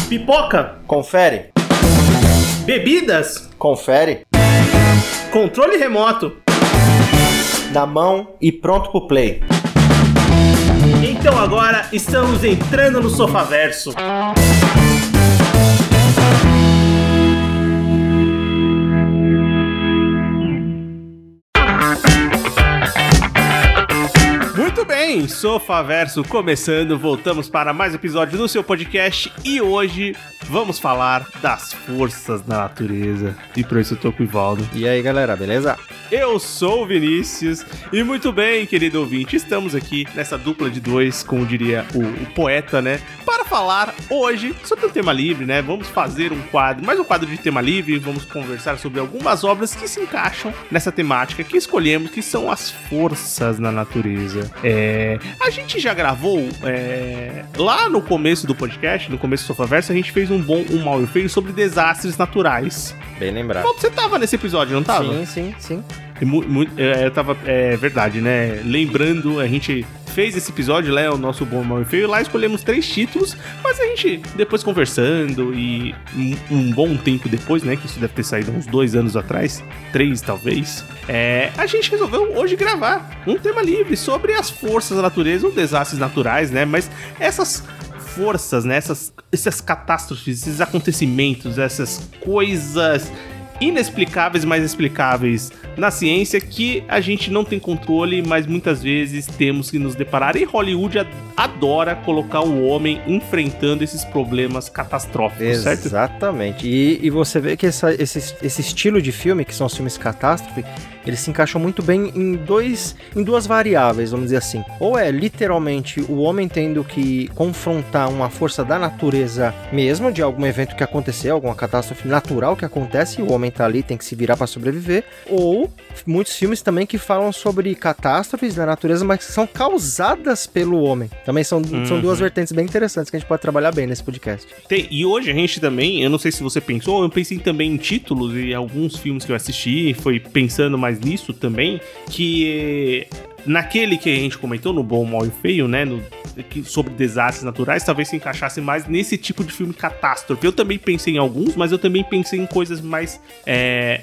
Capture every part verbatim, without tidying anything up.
Pipoca? Confere. Bebidas? Confere. Controle remoto? Na mão e pronto pro play. Então agora estamos entrando no Sofaverso. Muito bem, Sofaverso começando, voltamos para mais um episódio do seu podcast e hoje vamos falar das forças da natureza. E por isso eu tô com o Ivaldo. E aí galera, beleza? Eu sou o Vinícius e muito bem, querido ouvinte, estamos aqui nessa dupla de dois, como diria o, o poeta, né? Para falar hoje sobre um tema livre, né? Vamos fazer um quadro, mais um quadro de tema livre, vamos conversar sobre algumas obras que se encaixam nessa temática que escolhemos, que são as forças da natureza. É, a gente já gravou é, lá no começo do podcast, no começo do Sofaverso, a gente fez um bom, um mal e feio sobre desastres naturais. Bem lembrado. Bom, você tava nesse episódio, não tava? Sim, sim, sim. Muito, muito, é, eu tava, é verdade, né? Lembrando, a gente fez esse episódio, né? O nosso Bom, Mal e Feio. Lá escolhemos três títulos, mas a gente, depois conversando e um, um bom tempo depois, né? Que isso deve ter saído uns dois anos atrás, três talvez. É, a gente resolveu hoje gravar um tema livre sobre as forças da natureza, ou desastres naturais, né? Mas essas forças, né? Essas, essas catástrofes, esses acontecimentos, essas coisas inexplicáveis, mas explicáveis na ciência que a gente não tem controle, mas muitas vezes temos que nos deparar. E Hollywood adora colocar o homem enfrentando esses problemas catastróficos, certo? Exatamente. E, e você vê que essa, esse, esse estilo de filme, que são os filmes catástrofe, eles se encaixam muito bem em, dois, em duas variáveis, vamos dizer assim. Ou é literalmente o homem tendo que confrontar uma força da natureza mesmo, de algum evento que aconteceu, alguma catástrofe natural que acontece, e o homem tá ali, tem que se virar para sobreviver. Ou muitos filmes também que falam sobre catástrofes da natureza, mas que são causadas pelo homem. Também são, uhum. são duas vertentes bem interessantes que a gente pode trabalhar bem nesse podcast. Tem, e hoje a gente também, eu não sei se você pensou, eu pensei também em títulos e alguns filmes que eu assisti, foi pensando mais nisso também, que naquele que a gente comentou, no Bom, Mal e Feio, né, no, que, sobre desastres naturais, talvez se encaixasse mais nesse tipo de filme catástrofe. Eu também pensei em alguns, mas eu também pensei em coisas mais... É,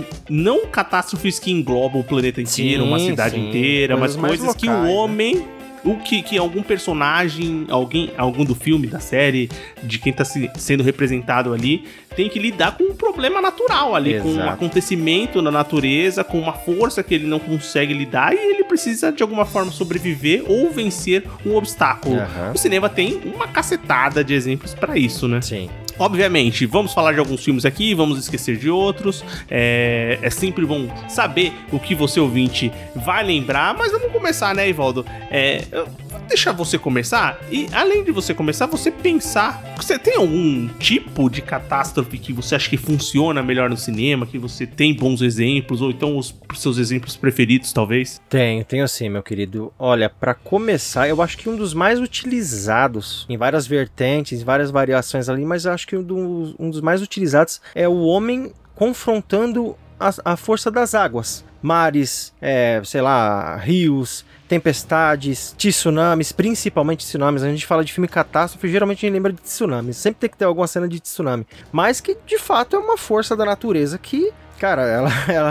não catástrofes que englobam o planeta inteiro, sim, uma cidade sim. inteira, coisas mas coisas locais, que o homem... Né? O que, que algum personagem, alguém, algum do filme, da série, de quem tá se, sendo representado ali, tem que lidar com um problema natural ali, exato, com um acontecimento na natureza, com uma força que ele não consegue lidar e ele precisa de alguma forma sobreviver ou vencer um obstáculo. Uhum. O cinema tem uma cacetada de exemplos pra isso, né? Sim. Obviamente, vamos falar de alguns filmes aqui, vamos esquecer de outros, é, é sempre bom saber o que você ouvinte vai lembrar, mas vamos começar, né, Ivaldo? É, eu vou deixar você começar e, além de você começar, você pensar, você tem algum tipo de catástrofe que você acha que funciona melhor no cinema, que você tem bons exemplos, ou então os seus exemplos preferidos, talvez? Tenho, tenho sim, meu querido. Olha, pra começar, eu acho que um dos mais utilizados, em várias vertentes, várias variações ali, mas eu acho que um dos, um dos mais utilizados é o homem confrontando a, a força das águas. Mares, é, sei lá, rios, tempestades, tsunamis, principalmente tsunamis. A gente fala de filme catástrofe, geralmente a gente lembra de tsunamis. Sempre tem que ter alguma cena de tsunami. Mas que, de fato, é uma força da natureza que, cara, ela... ela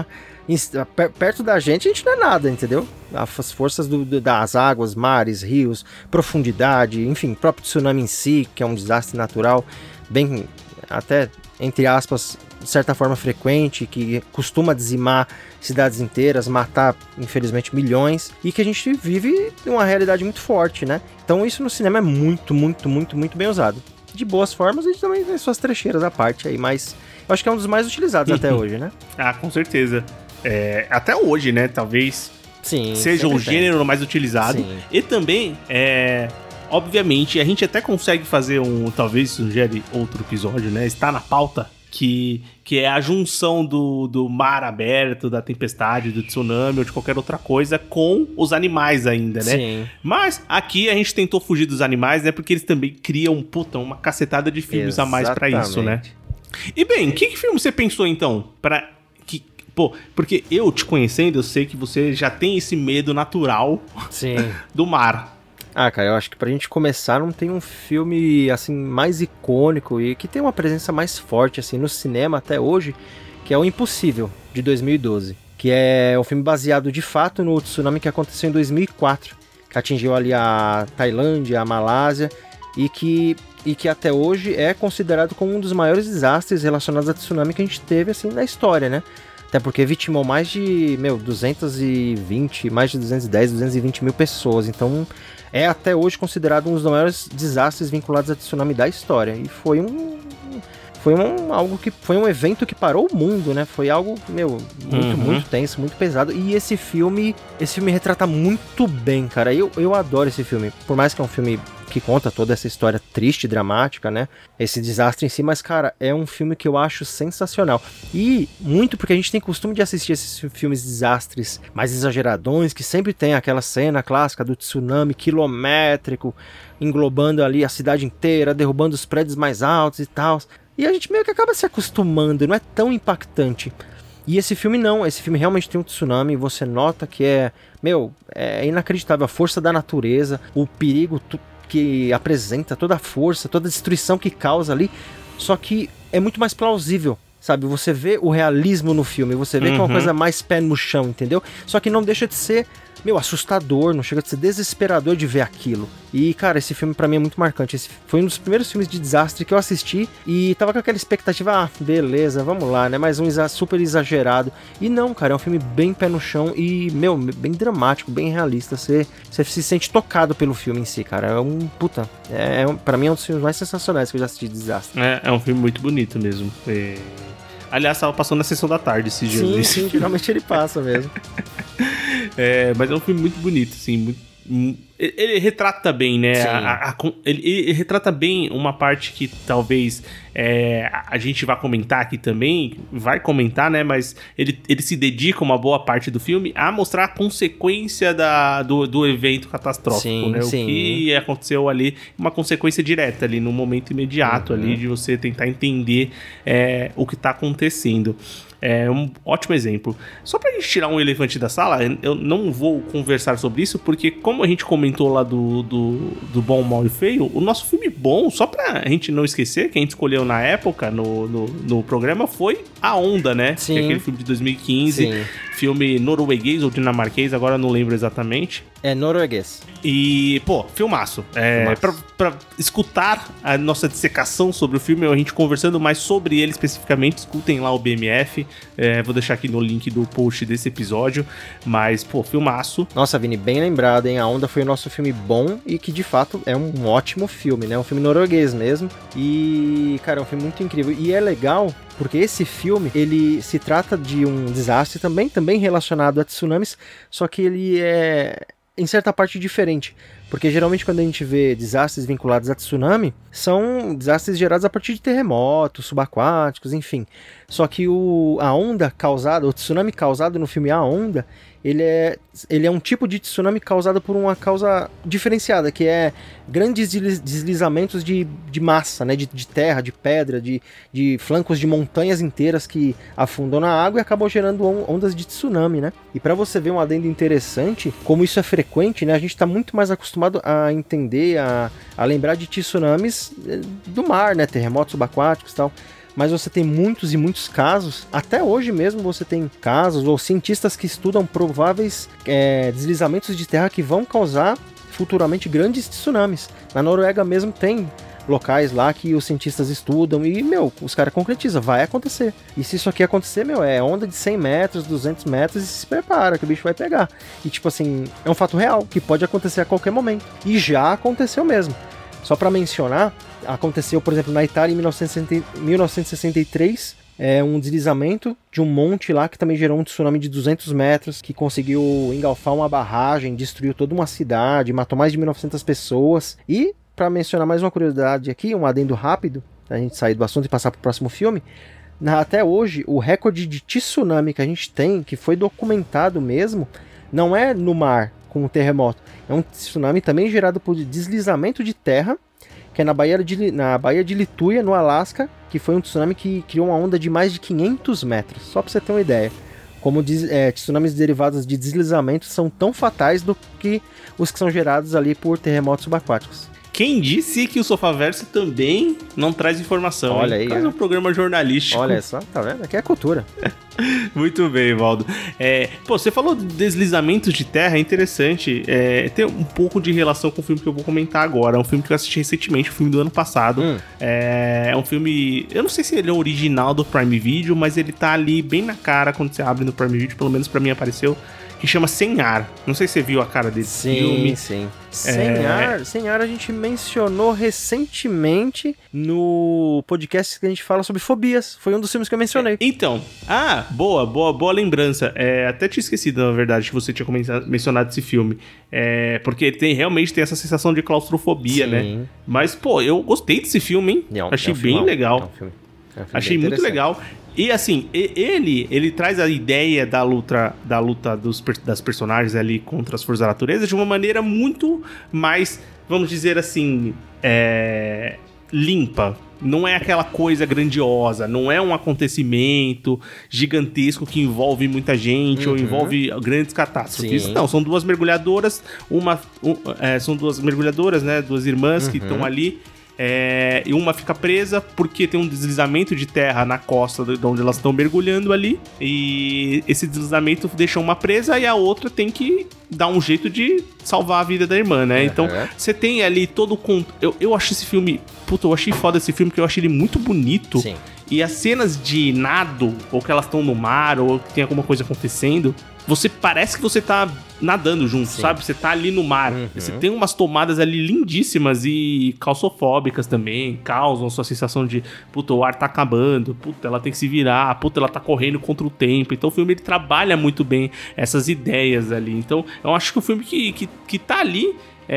perto da gente, a gente não é nada, entendeu? As forças do, das águas, mares, rios, profundidade, enfim, próprio tsunami em si, que é um desastre natural, bem, até, entre aspas, de certa forma frequente, que costuma dizimar cidades inteiras, matar, infelizmente, milhões, e que a gente vive uma realidade muito forte, né? Então isso no cinema é muito, muito, muito, muito bem usado. De boas formas, a gente também tem suas trecheiras à parte aí, mas eu acho que é um dos mais utilizados até hoje, né? Ah, com certeza. É, até hoje, né? Talvez sim, seja o gênero tem. mais utilizado. Sim. E também, é, obviamente, a gente até consegue fazer um... Talvez sugere outro episódio, né? Está na pauta, que, que é a junção do, do mar aberto, da tempestade, do tsunami ou de qualquer outra coisa com os animais ainda, né? Sim. Mas aqui a gente tentou fugir dos animais, né? Porque eles também criam, puta, uma cacetada de filmes exatamente. a mais pra isso, né? E bem, que, que filme você pensou, então, pra... Pô, porque eu te conhecendo, eu sei que você já tem esse medo natural sim. do mar. Ah, cara, eu acho que pra gente começar não tem um filme, assim, mais icônico e que tem uma presença mais forte, assim, no cinema até hoje, que é O Impossível, de dois mil e doze. Que é um filme baseado, de fato, no tsunami que aconteceu em dois mil e quatro, que atingiu ali a Tailândia, a Malásia, e que, e que até hoje é considerado como um dos maiores desastres relacionados a tsunami que a gente teve, assim, na história, né? Até porque vitimou mais de, meu, duzentos e vinte, mais de duzentos e dez, duzentos e vinte mil pessoas. Então, é até hoje considerado um dos maiores desastres vinculados a tsunami da história. E foi um... Foi um, algo que, foi um evento que parou o mundo, né? Foi algo, meu, muito, uhum. muito tenso, muito pesado. E esse filme, esse filme retrata muito bem, cara. Eu, eu adoro esse filme. Por mais que é um filme que conta toda essa história triste, dramática, né? Esse desastre em si, mas, cara, é um filme que eu acho sensacional. E muito porque a gente tem costume de assistir esses filmes de desastres mais exageradões, que sempre tem aquela cena clássica do tsunami quilométrico, englobando ali a cidade inteira, derrubando os prédios mais altos e tal. E a gente meio que acaba se acostumando, não é tão impactante. E esse filme não, esse filme realmente tem um tsunami, você nota que é, meu, é inacreditável a força da natureza, o perigo que apresenta, toda a força, toda a destruição que causa ali, só que é muito mais plausível, sabe? Você vê o realismo no filme, você vê uhum. que é uma coisa mais pé no chão, entendeu? Só que não deixa de ser, meu, assustador, não chega de ser desesperador de ver aquilo. E, cara, esse filme pra mim é muito marcante. Esse foi um dos primeiros filmes de desastre que eu assisti e tava com aquela expectativa, ah, beleza, vamos lá, né? Mas um exa- super exagerado. E não, cara, é um filme bem pé no chão e, meu, bem dramático, bem realista. Você, você se sente tocado pelo filme em si, cara. É um, puta, é, é, pra mim é um dos filmes mais sensacionais que eu já assisti de desastre. É, é um filme muito bonito mesmo. É... Aliás, tava passando na sessão da tarde esses dias. Sim, sim, geralmente ele passa mesmo. É, mas é um filme muito bonito, assim, muito, ele, ele retrata bem, né? A, a, a, ele, ele retrata bem uma parte que talvez é, a gente vai comentar aqui também, vai comentar, né? Mas ele, ele se dedica uma boa parte do filme a mostrar a consequência da, do, do evento catastrófico, sim, né? Sim. O que aconteceu ali, uma consequência direta ali, no momento imediato uhum. ali, de você tentar entender é, o que tá acontecendo. É um ótimo exemplo. Só pra gente tirar um elefante da sala, eu não vou conversar sobre isso, porque como a gente comentou lá do, do, do Bom, Mal e Feio, o nosso filme bom, só pra gente não esquecer, que a gente escolheu na época, no, no, no programa, foi A Onda, né? Sim. Que é aquele filme de dois mil e quinze, sim. Filme norueguês ou dinamarquês, agora não lembro exatamente. É norueguês. E, pô, filmaço. É, filmaço. Pra, pra escutar a nossa dissecação sobre o filme, a gente conversando mais sobre ele especificamente, escutem lá o B M F. É, vou deixar aqui no link do post desse episódio. Mas, pô, filmaço. Nossa, Vini, bem lembrado, hein? A Onda foi o nosso filme bom e que, de fato, é um ótimo filme, né? Um filme norueguês mesmo. E, cara, é um filme muito incrível. E é legal porque esse filme, ele se trata de um desastre também, também relacionado a tsunamis, só que ele é, em certa parte, diferente. Porque geralmente quando a gente vê desastres vinculados a tsunami, são desastres gerados a partir de terremotos, subaquáticos, enfim. Só que o, a onda causada, o tsunami causado no filme A Onda, ele é, ele é um tipo de tsunami causado por uma causa diferenciada, que é grandes deslizamentos de, de massa, né, de, de terra, de pedra, de, de flancos de montanhas inteiras que afundam na água e acabam gerando ondas de tsunami, né? E para você ver um adendo interessante, como isso é frequente, né, a gente está muito mais acostumado a entender, a, a lembrar de tsunamis do mar, né, terremotos subaquáticos e tal. Mas você tem muitos e muitos casos, até hoje mesmo você tem casos ou cientistas que estudam prováveis é, deslizamentos de terra que vão causar futuramente grandes tsunamis. Na Noruega mesmo tem locais lá que os cientistas estudam e, meu, os caras concretizam, vai acontecer. E se isso aqui acontecer, meu, é onda de cem metros, duzentos metros e se prepara que o bicho vai pegar. E tipo assim, é um fato real, que pode acontecer a qualquer momento. E já aconteceu mesmo. Só para mencionar, aconteceu, por exemplo, na Itália em mil novecentos e sessenta e três, é, um deslizamento de um monte lá que também gerou um tsunami de duzentos metros, que conseguiu engalfar uma barragem, destruiu toda uma cidade, matou mais de mil e novecentas pessoas. E, para mencionar mais uma curiosidade aqui, um adendo rápido, a gente sair do assunto e passar para o próximo filme, na, até hoje, o recorde de tsunami que a gente tem, que foi documentado mesmo, não é no mar, com um terremoto, é um tsunami também gerado por deslizamento de terra, que é na Baía de, na Baía de Lituia, no Alasca, que foi um tsunami que criou uma onda de mais de quinhentos metros, só para você ter uma ideia. como diz, é, tsunamis derivados de deslizamentos são tão fatais do que os que são gerados ali por terremotos subaquáticos. Quem disse que o Sofaverso também não traz informação? Olha hein? aí. Traz é. um programa jornalístico. Olha só, tá vendo? Aqui é cultura. Muito bem, Valdo. É, pô, você falou de deslizamentos de terra, é interessante. É, tem um pouco de relação com o filme que eu vou comentar agora. É um filme que eu assisti recentemente, um filme do ano passado. Hum. É, é um filme... Eu não sei se ele é original do Prime Video, mas ele tá ali bem na cara quando você abre no Prime Video. Pelo menos pra mim apareceu. Que chama Sem Ar. Não sei se você viu a cara desse sim, filme. Sim, sim. Sem é... Ar, Sem Ar a gente mencionou recentemente no podcast que a gente fala sobre fobias. Foi um dos filmes que eu mencionei. É, então, ah, boa, boa, boa lembrança. É, até tinha esquecido, na verdade, que você tinha mencionado esse filme. É, porque ele tem, realmente tem essa sensação de claustrofobia, sim. né? Mas, pô, eu gostei desse filme, hein? Não, Achei é um bem filmão. legal. É um filme. É um filme Achei muito legal. E assim, ele, ele traz a ideia da luta, da luta dos, das personagens ali contra as forças da natureza de uma maneira muito mais, vamos dizer assim, é, limpa. Não é aquela coisa grandiosa, não é um acontecimento gigantesco que envolve muita gente uhum. ou envolve grandes catástrofes. Sim. Não, são duas mergulhadoras, uma, um, é, são duas mergulhadoras, né, duas irmãs uhum. que estão ali. É, e uma fica presa porque tem um deslizamento de terra na costa de onde elas estão mergulhando ali. E esse deslizamento deixa uma presa e a outra tem que dar um jeito de salvar a vida da irmã, né? Uhum. Então, você tem ali todo o... Cont... Eu, eu achei esse filme... Puta, eu achei foda esse filme porque eu achei ele muito bonito. Sim. E as cenas de nado, ou que elas estão no mar, ou que tem alguma coisa acontecendo... Você parece que você tá nadando junto, sim. sabe? Você tá ali no mar. Uhum. Você tem umas tomadas ali lindíssimas e claustrofóbicas também. Causam a sua sensação de, puta, o ar tá acabando. Puta, ela tem que se virar. Puta, ela tá correndo contra o tempo. Então o filme, ele trabalha muito bem essas ideias ali. Então eu acho que o filme que, que, que tá ali...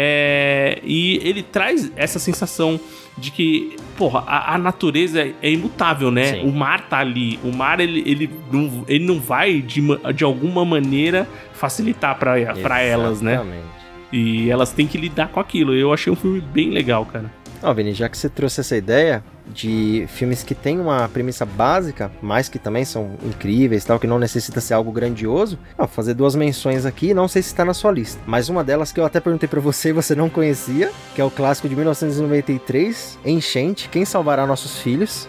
É, e ele traz essa sensação de que, porra, a, a natureza é imutável, né? Sim. O mar tá ali. O mar, ele, ele, não, ele não vai, de, de alguma maneira, facilitar pra, pra elas, né? E elas têm que lidar com aquilo. Eu achei um filme bem legal, cara. Ó, Vini, já que você trouxe essa ideia de filmes que tem uma premissa básica, mas que também são incríveis, tal, que não necessita ser algo grandioso, vou fazer duas menções aqui, não sei se está na sua lista, mas uma delas que eu até perguntei para você e você não conhecia, que é o clássico de mil novecentos e noventa e três, Enchente, Quem Salvará Nossos Filhos.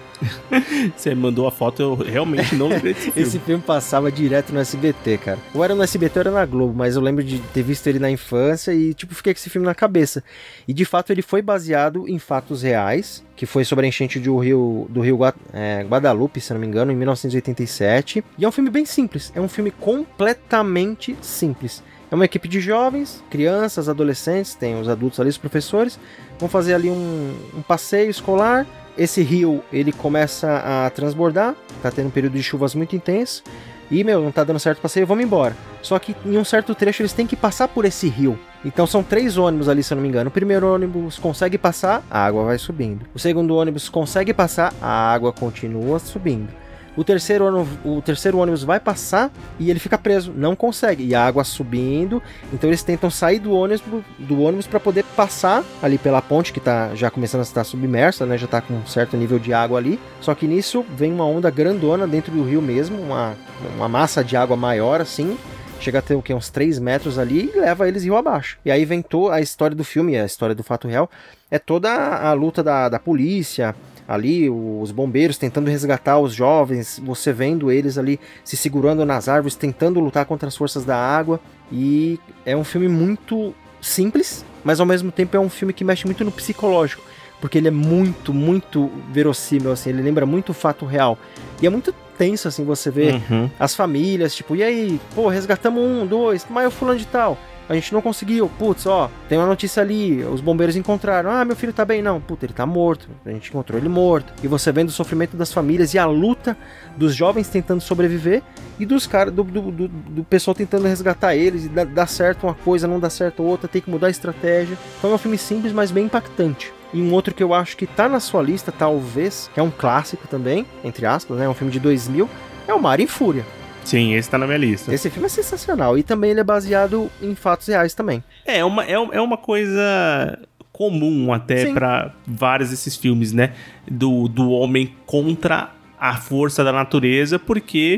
Você mandou a foto, eu realmente não lembrei desse filme. Esse filme passava direto no S B T, cara. Ou era no S B T ou era na Globo, mas eu lembro de ter visto ele na infância e, tipo, fiquei com esse filme na cabeça. E, de fato, ele foi baseado em fatos reais, que foi sobre a enchente do rio, do rio é, Guadalupe, se não me engano, em mil novecentos e oitenta e sete. E é um filme bem simples, é um filme completamente simples. É uma equipe de jovens, crianças, adolescentes, tem os adultos ali, os professores, vão fazer ali um, um passeio escolar. Esse rio, ele começa a transbordar, tá tendo um período de chuvas muito intenso, e, meu, não tá dando certo o passeio, vamos embora. Só que em um certo trecho eles têm que passar por esse rio. Então são três ônibus ali, se eu não me engano. O primeiro ônibus consegue passar, a água vai subindo. O segundo ônibus consegue passar, a água continua subindo. O terceiro, o terceiro ônibus vai passar e ele fica preso, não consegue, e a água subindo, então eles tentam sair do ônibus do ônibus para poder passar ali pela ponte que tá já começando a estar submersa, né, já tá com um certo nível de água ali, só que nisso vem uma onda grandona dentro do rio mesmo, uma, uma massa de água maior assim, chega a ter o que, uns três metros ali e leva eles rio abaixo. E aí vem toda a história do filme, a história do fato real, é toda a luta da, da polícia, ali os bombeiros tentando resgatar os jovens, você vendo eles ali se segurando nas árvores, tentando lutar contra as forças da água. E é um filme muito simples, mas ao mesmo tempo é um filme que mexe muito no psicológico, porque ele é muito, muito verossímil, assim, ele lembra muito o fato real. E é muito tenso, assim, você vê uhum. as famílias, tipo, e aí, pô, resgatamos um, dois, mas o fulano de tal, a gente não conseguiu, putz, ó, tem uma notícia ali, os bombeiros encontraram, ah, meu filho tá bem, não, putz, ele tá morto, a gente encontrou ele morto, e você vendo o sofrimento das famílias e a luta dos jovens tentando sobreviver, e dos caras, do, do, do, do pessoal tentando resgatar eles, e dá, dá certo uma coisa, não dá certo outra, tem que mudar a estratégia. Então é um filme simples, mas bem impactante. E um outro que eu acho que tá na sua lista, talvez, que é um clássico também, entre aspas, né, um filme de dois mil, é o Mar em Fúria. Sim, esse tá na minha lista. Esse filme é sensacional. E também ele é baseado em fatos reais também. É uma, é, é uma coisa comum até Sim. pra vários desses filmes, né? Do, do homem contra a força da natureza, porque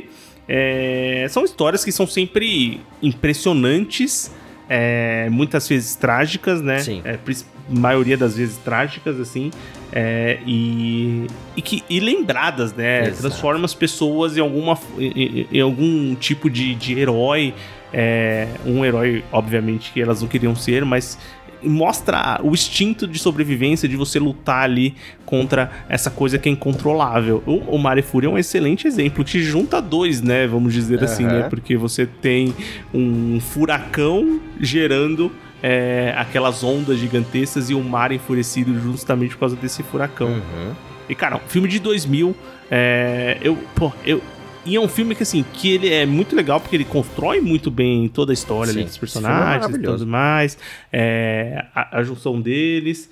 é, são histórias que são sempre impressionantes, é, muitas vezes trágicas, né? Sim. É, maioria das vezes trágicas, assim, é, e, e, que, e lembradas, né? Exato. Transforma as pessoas em, alguma, em, em algum tipo de, de herói, é, um herói, obviamente, que elas não queriam ser, mas mostra o instinto de sobrevivência, de você lutar ali contra essa coisa que é incontrolável. O, o Mar e Fúria é um excelente exemplo, que junta dois, né, vamos dizer uhum. assim, né, porque você tem um furacão gerando é, aquelas ondas gigantescas e o mar enfurecido justamente por causa desse furacão. Uhum. E, cara, um filme de dois mil, é, eu, pô, eu... E é um filme que, assim, que ele é muito legal porque ele constrói muito bem toda a história ali dos personagens e tudo mais, é, a, a junção deles,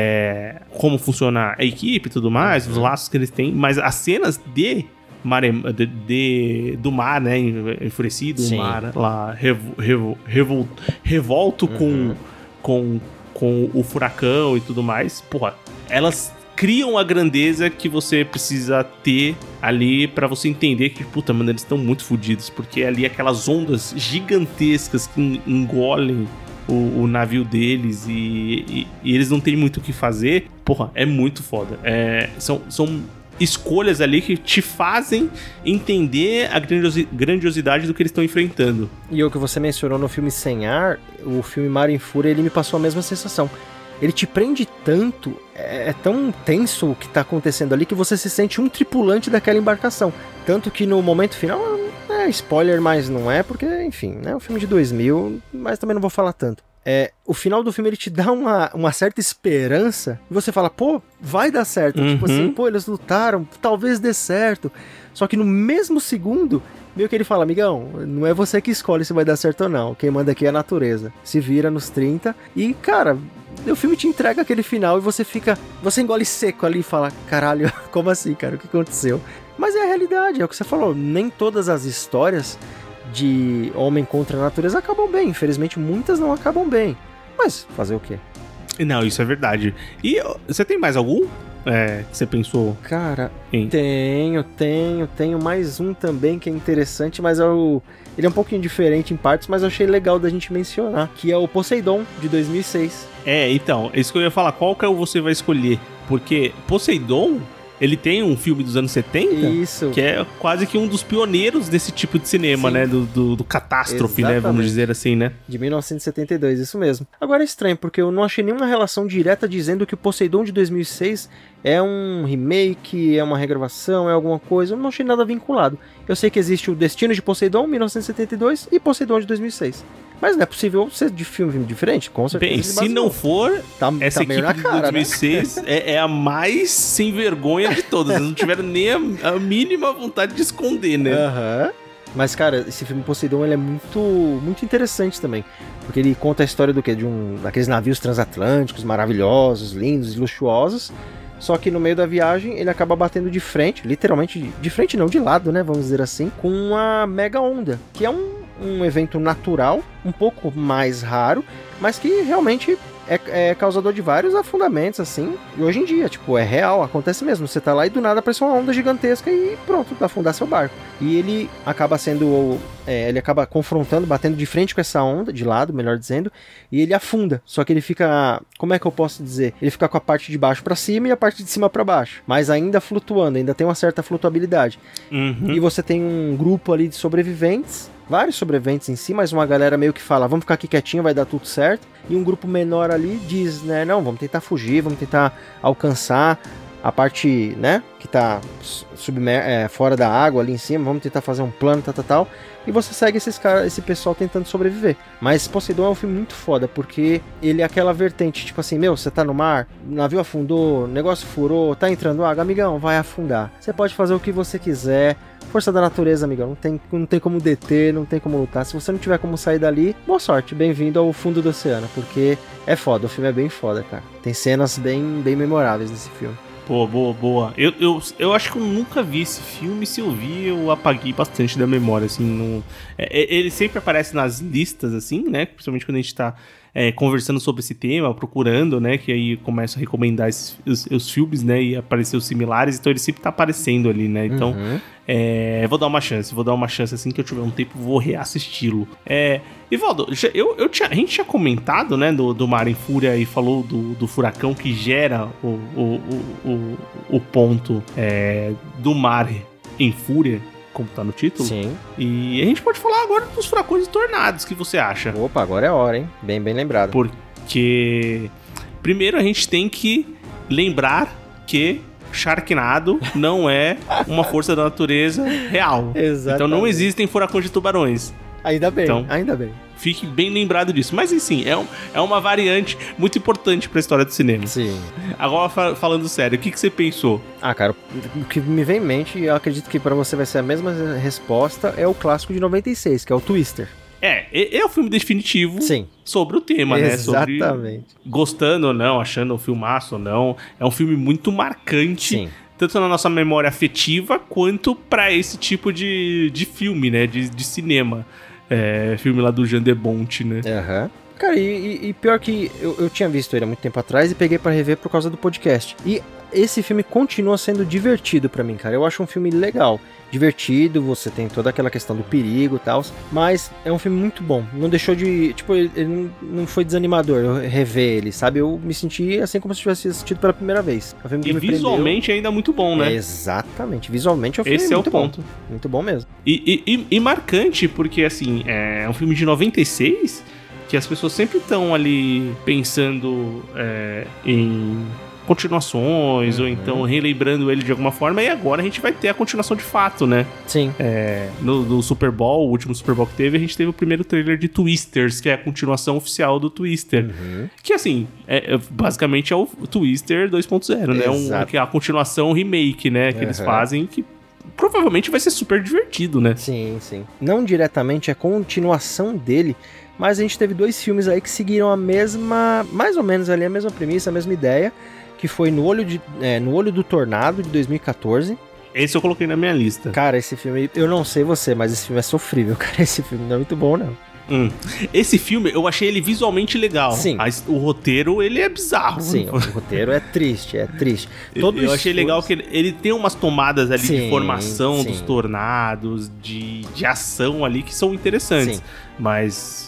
é, como funciona a equipe e tudo mais, uhum. os laços que eles têm, mas as cenas de, mare, de, de do mar, né, enfurecido, o mar lá, revo, revo, revo, revolto uhum. com, com, com o furacão e tudo mais, porra, elas criam a grandeza que você precisa ter ali pra você entender que, puta, mano, eles estão muito fodidos, porque ali aquelas ondas gigantescas que engolem o, o navio deles e, e, e eles não têm muito o que fazer, porra, é muito foda. É, são, são escolhas ali que te fazem entender a grandiosidade do que eles estão enfrentando. E o que você mencionou no filme Sem Ar, o filme Mar em Fúria, ele me passou a mesma sensação. Ele te prende tanto, é, é tão tenso o que tá acontecendo ali, que você se sente um tripulante daquela embarcação. Tanto que no momento final, é spoiler, mas não é, porque, enfim, né, um filme de dois mil, mas também não vou falar tanto. É, o final do filme, ele te dá uma, uma certa esperança, e você fala, pô, vai dar certo. Uhum. Tipo assim, pô, eles lutaram, talvez dê certo. Só que no mesmo segundo, meio que ele fala, amigão, não é você que escolhe se vai dar certo ou não, quem manda aqui é a natureza. Se vira nos trinta, e, cara... o filme te entrega aquele final e você fica... você engole seco ali e fala... caralho, como assim, cara? O que aconteceu? Mas é a realidade, é o que você falou. Nem todas as histórias de homem contra a natureza acabam bem. Infelizmente, muitas não acabam bem. Mas fazer o quê? Não, isso é verdade. E você tem mais algum é, que você pensou? Cara, em... tenho, tenho, tenho mais um também que é interessante, mas é o... ele é um pouquinho diferente em partes, mas eu achei legal da gente mencionar, que é o Poseidon, de dois mil e seis. É, então, isso que eu ia falar, qual que você vai escolher? Porque Poseidon, ele tem um filme dos anos setenta, isso, que é quase que um dos pioneiros desse tipo de cinema, sim, né? Do, do, do catástrofe, exatamente, né? Vamos dizer assim, né? De mil novecentos e setenta e dois, isso mesmo. Agora é estranho, porque eu não achei nenhuma relação direta dizendo que o Poseidon de dois mil e seis é um remake, é uma regravação, é alguma coisa. Eu não achei nada vinculado. Eu sei que existe o Destino de Poseidon, mil novecentos e setenta e dois, e Poseidon de dois mil e seis. Mas não é possível ser de filme diferente, com certeza. Bem, se não for, tá, essa tá equipe de cara, dois mil e seis, né? é, é a mais sem vergonha de todas. Eles não tiveram nem a, a mínima vontade de esconder, né? Aham. Uhum. Mas, cara, esse filme Poseidon, ele é muito, muito interessante também. Porque ele conta a história do quê? De um, daqueles navios transatlânticos maravilhosos, lindos e luxuosos. Só que no meio da viagem ele acaba batendo de frente, literalmente de frente não, de lado, né? Vamos dizer assim, com uma mega onda, que é um, um evento natural, um pouco mais raro, mas que realmente é, é causador de vários afundamentos, assim. E hoje em dia, tipo, é real, acontece mesmo. Você tá lá e do nada aparece uma onda gigantesca e pronto, vai afundar seu barco. E ele acaba sendo... É, ele acaba confrontando, batendo de frente com essa onda, de lado, melhor dizendo, e ele afunda. Só que ele fica... como é que eu posso dizer? Ele fica com a parte de baixo pra cima e a parte de cima pra baixo. Mas ainda flutuando, ainda tem uma certa flutuabilidade. Uhum. E você tem um grupo ali de sobreviventes, vários sobreviventes em si, mas uma galera meio que fala, vamos ficar aqui quietinho, vai dar tudo certo. E um grupo menor ali diz, né, não, vamos tentar fugir, vamos tentar alcançar a parte, né, que tá submer- é, fora da água ali em cima, vamos tentar fazer um plano, tal, tal, tal. E você segue esses cara, esse pessoal tentando sobreviver. Mas Poseidon é um filme muito foda, porque ele é aquela vertente, tipo assim, meu, você tá no mar, o navio afundou, o negócio furou, tá entrando água, amigão, vai afundar. Você pode fazer o que você quiser, força da natureza, amigão, não tem, não tem como deter, não tem como lutar. Se você não tiver como sair dali, boa sorte, bem-vindo ao fundo do oceano, porque é foda, o filme é bem foda, cara. Tem cenas bem, bem memoráveis nesse filme. Boa, boa, boa. Eu, eu, eu acho que eu nunca vi esse filme. Se eu vi, eu apaguei bastante da memória, assim. Não... É, ele sempre aparece nas listas, assim, né? Principalmente quando a gente tá é, conversando sobre esse tema, procurando, né? Que aí começa a recomendar esses, os, os filmes, né? E aparecer os similares, então ele sempre tá aparecendo ali, né? Então, uhum. é, vou dar uma chance, vou dar uma chance assim que eu tiver um tempo, vou reassisti-lo. É, Ivaldo, eu, eu tinha, a gente tinha comentado, né, do, do Mar em Fúria e falou do, do furacão que gera o, o, o, o, o ponto é, do mar em fúria, como tá no título. Sim. E a gente pode falar agora dos furacões e tornados, o que você acha? Opa, agora é a hora, hein? Bem, bem lembrado. Porque primeiro a gente tem que lembrar que Sharknado não é uma força da natureza real. Exatamente. Então não existem furacões de tubarões. Ainda bem, então, ainda bem. Fique bem lembrado disso. Mas, assim, é, um, é uma variante muito importante pra história do cinema. Sim. Agora, falando sério, o que, que você pensou? Ah, cara, o que me vem em mente, e eu acredito que pra você vai ser a mesma resposta, é o clássico de noventa e seis, que é o Twister. É, é o filme definitivo Sim. sobre o tema, né? Exatamente. Sobre gostando ou não, achando um filmaço ou não. É um filme muito marcante. Sim. Tanto na nossa memória afetiva, quanto pra esse tipo de, de filme, né? De, de cinema. É, filme lá do Jean de Bonte, né? Aham. Uhum. Cara, e, e pior que eu, eu tinha visto ele há muito tempo atrás e peguei pra rever por causa do podcast. E esse filme continua sendo divertido pra mim, cara. Eu acho um filme legal, divertido, você tem toda aquela questão do perigo e tal, mas é um filme muito bom. Não deixou de... Tipo, ele, ele não, não foi desanimador eu rever ele, sabe? Eu me senti assim como se tivesse assistido pela primeira vez. É um filme que e me visualmente prendeu. ainda é muito bom, né? É, exatamente. Visualmente é um filme Esse é muito o ponto. bom. Muito bom mesmo. E, e, e marcante, porque assim, é um filme de noventa e seis... que as pessoas sempre estão ali pensando é, em continuações, uhum. ou então relembrando ele de alguma forma, e agora a gente vai ter a continuação de fato, né? Sim. É, no, no Super Bowl, o último Super Bowl que teve, a gente teve o primeiro trailer de Twisters, que é a continuação oficial do Twister. Uhum. Que assim, é, basicamente é o Twister dois ponto zero, né? Um, que é a continuação remake, né? Que uhum. eles fazem, que provavelmente vai ser super divertido, né? Sim, sim. Não diretamente a continuação dele, mas a gente teve dois filmes aí que seguiram a mesma, mais ou menos ali a mesma premissa, a mesma ideia, que foi No Olho, de, é, no Olho do Tornado, de dois mil e catorze. Esse eu coloquei na minha lista. Cara, esse filme, eu não sei você, mas esse filme é sofrível, cara. Esse filme não é muito bom, não. Hum. Esse filme, eu achei ele visualmente legal. Sim. Mas o roteiro, ele é bizarro. Sim, o roteiro é triste, é triste. Todo eu achei legal que ele, ele tem umas tomadas ali sim, de formação sim. dos tornados, de, de ação ali, que são interessantes. Sim. Mas...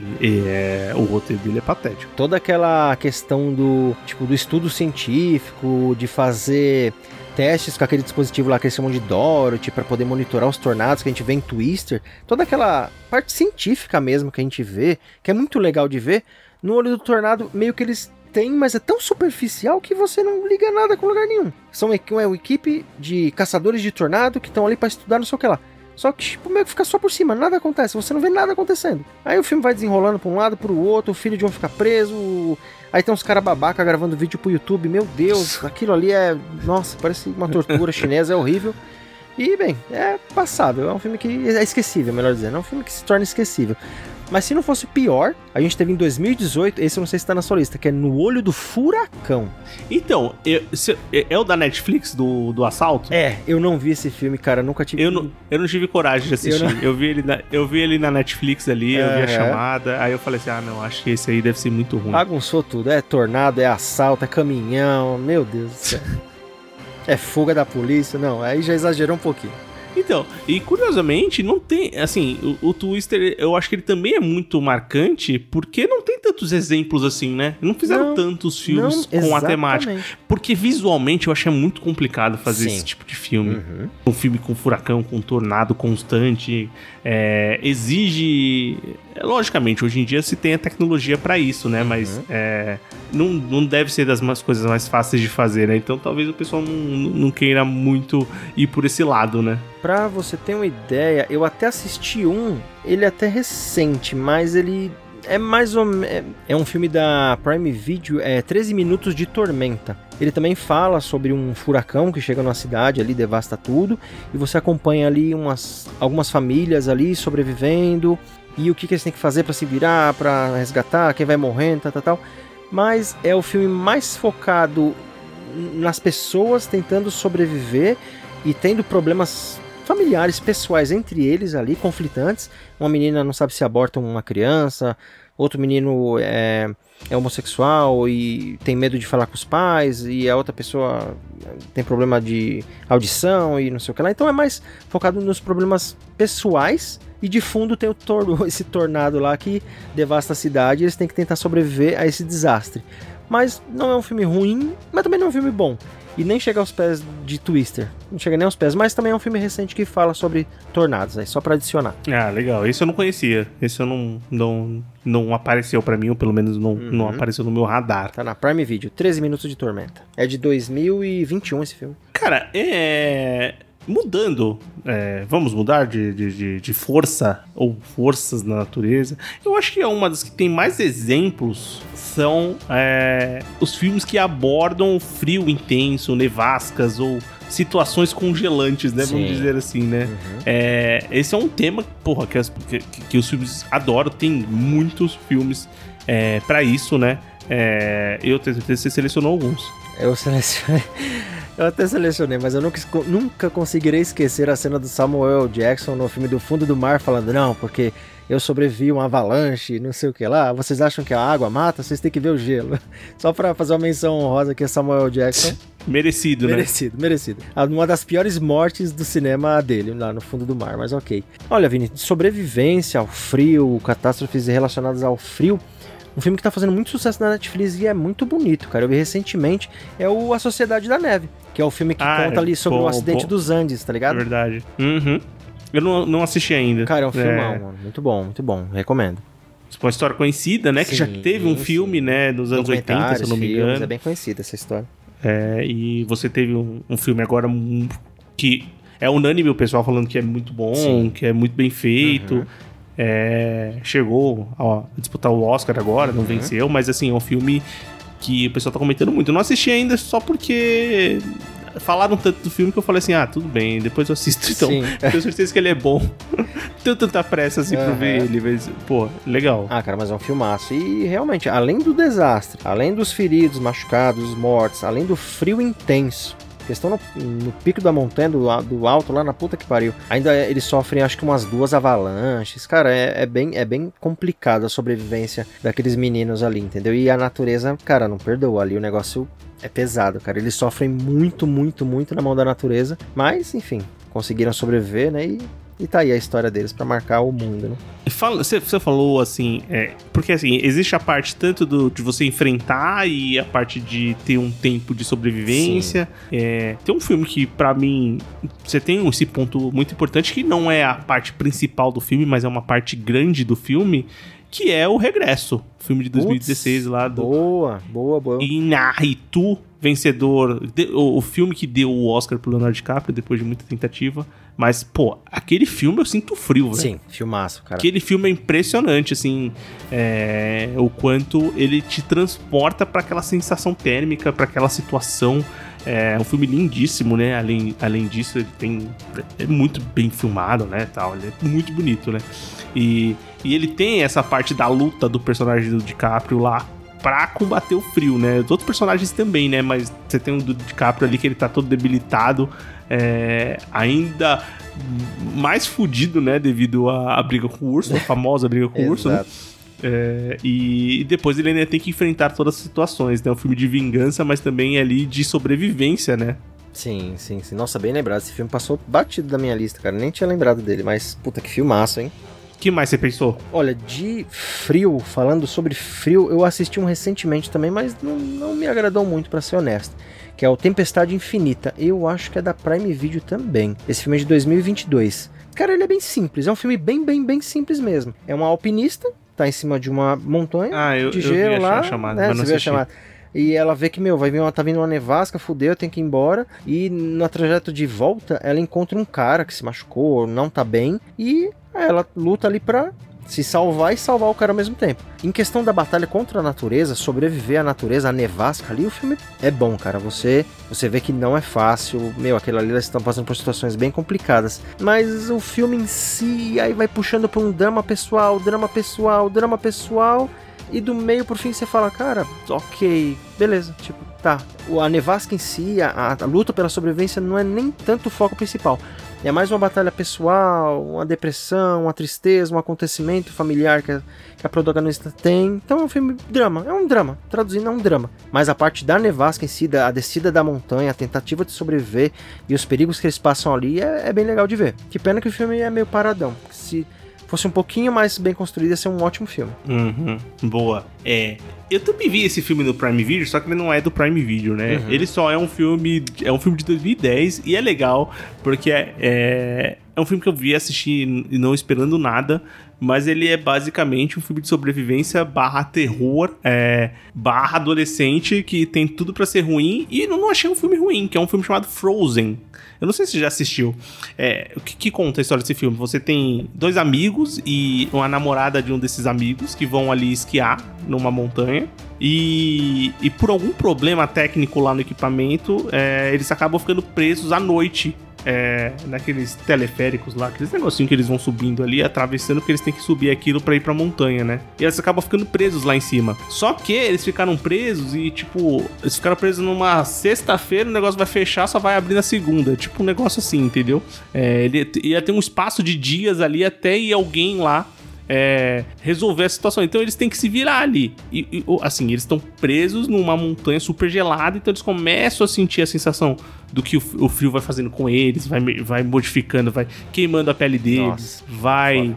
É, o roteiro dele é patético. Toda aquela questão do tipo do estudo científico, de fazer testes com aquele dispositivo lá que eles chamam de Dorothy para poder monitorar os tornados que a gente vê em Twister, toda aquela parte científica mesmo que a gente vê, que é muito legal de ver, no Olho do Tornado meio que eles têm, mas é tão superficial que você não liga nada com lugar nenhum. São uma, uma equipe de caçadores de tornado que estão ali para estudar não sei o que lá. Só que, tipo, meio que fica só por cima, nada acontece, você não vê nada acontecendo. Aí o filme vai desenrolando pra um lado, pro outro, o filho de um fica preso, aí tem uns caras babaca gravando vídeo pro YouTube, meu Deus, aquilo ali é, nossa, parece uma tortura chinesa, é horrível. E, bem, é passável, é um filme que é esquecível, melhor dizendo, é um filme que se torna esquecível. Mas se não fosse pior, a gente teve em dois mil e dezoito, esse eu não sei se tá na sua lista, que é No Olho do Furacão. Então, eu, se, é o da Netflix, do, do assalto? É, eu não vi esse filme, cara, nunca tive... Eu não, eu não tive coragem de assistir, eu, não... eu, vi, ele na, eu vi ele na Netflix ali, eu vi a chamada, aí eu falei assim, ah não, acho que esse aí deve ser muito ruim. Bagunçou tudo, é tornado, é assalto, é caminhão, meu Deus do céu. É fuga da polícia, não, aí já exagerou um pouquinho. Então, e curiosamente, não tem, assim, o, o Twister, eu acho que ele também é muito marcante, porque não tem tantos exemplos assim, né? Não fizeram não, tantos filmes não, com a temática. Porque visualmente eu acho é muito complicado fazer Sim. esse tipo de filme. Uhum. Um filme com furacão, com tornado constante, é, exige... Logicamente, hoje em dia se tem a tecnologia pra isso, né? Mas uhum. é, não, não deve ser das mais coisas mais fáceis de fazer, né? Então talvez o pessoal não, não queira muito ir por esse lado, né? Pra você ter uma ideia, eu até assisti um, ele é até recente, mas ele é mais ou menos... É, é um filme da Prime Video, é treze Minutos de Tormenta. Ele também fala sobre um furacão que chega numa cidade ali, devasta tudo, e você acompanha ali umas, algumas famílias ali sobrevivendo, e o que, que eles têm que fazer pra se virar, pra resgatar, quem vai morrendo, tal, tal, tal. Mas é o filme mais focado nas pessoas tentando sobreviver e tendo problemas familiares, pessoais entre eles ali, conflitantes. Uma menina não sabe se aborta uma criança, outro menino é, é homossexual e tem medo de falar com os pais, e a outra pessoa tem problema de audição e não sei o que lá. Então é mais focado nos problemas pessoais, e de fundo tem o tor- esse tornado lá que devasta a cidade, e eles têm que tentar sobreviver a esse desastre. Mas não é um filme ruim, mas também não é um filme bom. E nem chega aos pés de Twister. Não chega nem aos pés, mas também é um filme recente que fala sobre tornados, aí, só pra adicionar. Ah, legal. Esse eu não conhecia. Esse eu não, não, não apareceu pra mim, ou pelo menos não, uhum. não apareceu no meu radar. Tá na Prime Video, treze Minutos de Tormenta. É de dois mil e vinte e um esse filme. Cara, é... Mudando, é, vamos mudar de, de, de força ou forças na natureza. Eu acho que é uma das que tem mais exemplos são é, os filmes que abordam o frio intenso, nevascas ou situações congelantes, né? Sim. Vamos dizer assim, né? Uhum. É, esse é um tema, porra, que, as, que, que os filmes adoram. Tem muitos filmes é, pra isso, né? É, eu tenho certeza que você selecionou alguns. Eu selecionei... Eu até selecionei, mas eu nunca, nunca conseguirei esquecer a cena do Samuel Jackson no filme Do Fundo do Mar, falando, não, porque eu sobrevivi a uma avalanche, não sei o que lá, vocês acham que a água mata? Vocês têm que ver o gelo. Só pra fazer uma menção honrosa aqui a Samuel Jackson. Merecido, né? Merecido, merecido. Uma das piores mortes do cinema dele, lá no fundo do mar, mas ok. Olha, Vini, sobrevivência ao frio, catástrofes relacionadas ao frio, um filme que tá fazendo muito sucesso na Netflix e é muito bonito, cara. Eu vi recentemente, é o A Sociedade da Neve, que é o filme que ah, conta ali sobre bom, o acidente bom. dos Andes, tá ligado? É verdade. Uhum. Eu não, não assisti ainda. Cara, é um filmão, é... mano. Muito bom, muito bom. Recomendo. Uma história conhecida, né? Sim, que já teve um sim. filme, né? Nos anos oitenta, se eu não me engano. Filmes, é bem conhecida essa história. É, e você teve um, um filme agora um, que é unânime o pessoal falando que é muito bom, sim. que é muito bem feito. Uhum. É, chegou a disputar o Oscar agora, não uhum. venceu, mas assim, é um filme que o pessoal tá comentando muito. Eu não assisti ainda só porque falaram tanto do filme que eu falei assim, ah, tudo bem, depois eu assisto. Então, tenho certeza que ele é bom. Tenho tanta pressa assim uhum. pra ver ele, mas, pô, legal. Ah, cara, mas é um filmaço. E realmente, além do desastre, além dos feridos, machucados, mortos, além do frio intenso, questão no, no pico da montanha, do, do alto, lá na puta que pariu. Ainda eles sofrem, acho que umas duas avalanches. Cara, é, é, bem, é bem complicado a sobrevivência daqueles meninos ali, entendeu? E a natureza, cara, não perdoa ali. O negócio é pesado, cara. Eles sofrem muito, muito, muito na mão da natureza. Mas, enfim, conseguiram sobreviver, né? E... E tá aí a história deles pra marcar o mundo, né? Você falou assim, é, porque assim, existe a parte tanto do, de você enfrentar e a parte de ter um tempo de sobrevivência. É, tem um filme que, pra mim, você tem esse ponto muito importante, que não é a parte principal do filme, mas é uma parte grande do filme, que é o Regresso. Filme de dois mil e dezesseis lá do... Boa, boa, boa. Inarritu, vencedor, o, o filme que deu o Oscar pro Leonardo DiCaprio depois de muita tentativa. Mas, pô, aquele filme eu sinto frio, velho. Sim, filmaço, cara. Aquele filme é impressionante, assim, é, o quanto ele te transporta pra aquela sensação térmica, pra aquela situação. É um filme lindíssimo, né? Além, além disso, ele tem... É muito bem filmado, né? Tal, ele é muito bonito, né? E, e ele tem essa parte da luta do personagem do DiCaprio lá pra combater o frio, né? Os outros personagens também, né? Mas você tem o do DiCaprio ali que ele tá todo debilitado, é, ainda mais fudido, né? Devido à, à briga com o urso, a famosa briga com o urso, né? É, e depois ele ainda tem que enfrentar todas as situações, né? É um filme de vingança, mas também ali de sobrevivência, né? Sim, sim, sim. Nossa, bem lembrado. Esse filme passou batido da minha lista, cara. Nem tinha lembrado dele, mas puta que filmaço, hein? O que mais você pensou? Olha, de frio, falando sobre frio, eu assisti um recentemente também, mas não, não me agradou muito, pra ser honesto. Que é o Tempestade Infinita. Eu acho que é da Prime Video também. Esse filme é de dois mil e vinte e dois. Cara, ele é bem simples. É um filme bem, bem, bem simples mesmo. É uma alpinista, tá em cima de uma montanha ah, eu, de gelo eu vi lá. A chamada, né? mas não Você viu a chamada. E ela vê que, meu, vai vir uma, tá vindo uma nevasca, fudeu, tem que ir embora. E no trajeto de volta, ela encontra um cara que se machucou, não tá bem. E ela luta ali pra se salvar e salvar o cara ao mesmo tempo. Em questão da batalha contra a natureza, sobreviver à natureza, a nevasca ali, o filme é bom, cara. Você, você vê que não é fácil. Meu, aquilo ali, elas estão passando por situações bem complicadas. Mas o filme em si, aí vai puxando pra um drama pessoal, drama pessoal, drama pessoal. e do meio pro fim você fala, cara, ok, beleza, tipo, tá. A nevasca em si, a, a luta pela sobrevivência não é nem tanto o foco principal. É mais uma batalha pessoal, uma depressão, uma tristeza, um acontecimento familiar que a, que a protagonista tem. Então é um filme drama, é um drama, traduzindo é um drama. Mas a parte da nevasca em si, da, a descida da montanha, a tentativa de sobreviver e os perigos que eles passam ali é, é bem legal de ver. Que pena que o filme é meio paradão. Se fosse um pouquinho mais bem construído, ia ser um ótimo filme. Uhum, boa. É, eu também vi esse filme no Prime Video, só que ele não é do Prime Video, né? Uhum. Ele só é um filme, é um filme de dois mil e dez e é legal, porque é, é, é um filme que eu vi assistir e não esperando nada, mas ele é basicamente um filme de sobrevivência barra terror, é, barra adolescente, que tem tudo pra ser ruim, e eu não achei um filme ruim, que é um filme chamado Frozen. Eu não sei se você já assistiu. É, o que, que conta a história desse filme? Você tem dois amigos e uma namorada de um desses amigos que vão ali esquiar numa montanha. E, e por algum problema técnico lá no equipamento, é, eles acabam ficando presos à noite. É, naqueles teleféricos lá, aqueles negocinhos que eles vão subindo ali, atravessando, porque eles têm que subir aquilo pra ir pra montanha, né? E eles acabam ficando presos lá em cima. Só que eles ficaram presos e, tipo, eles ficaram presos numa sexta-feira, o negócio vai fechar, só vai abrir na segunda. Tipo, um negócio assim, entendeu? É, ele ia ter um espaço de dias ali até ir alguém lá É, resolver a situação. Então eles têm que se virar ali. E, e assim, eles estão presos numa montanha super gelada, então eles começam a sentir a sensação do que o, o frio vai fazendo com eles, vai, vai modificando, vai queimando a pele deles, Nossa, vai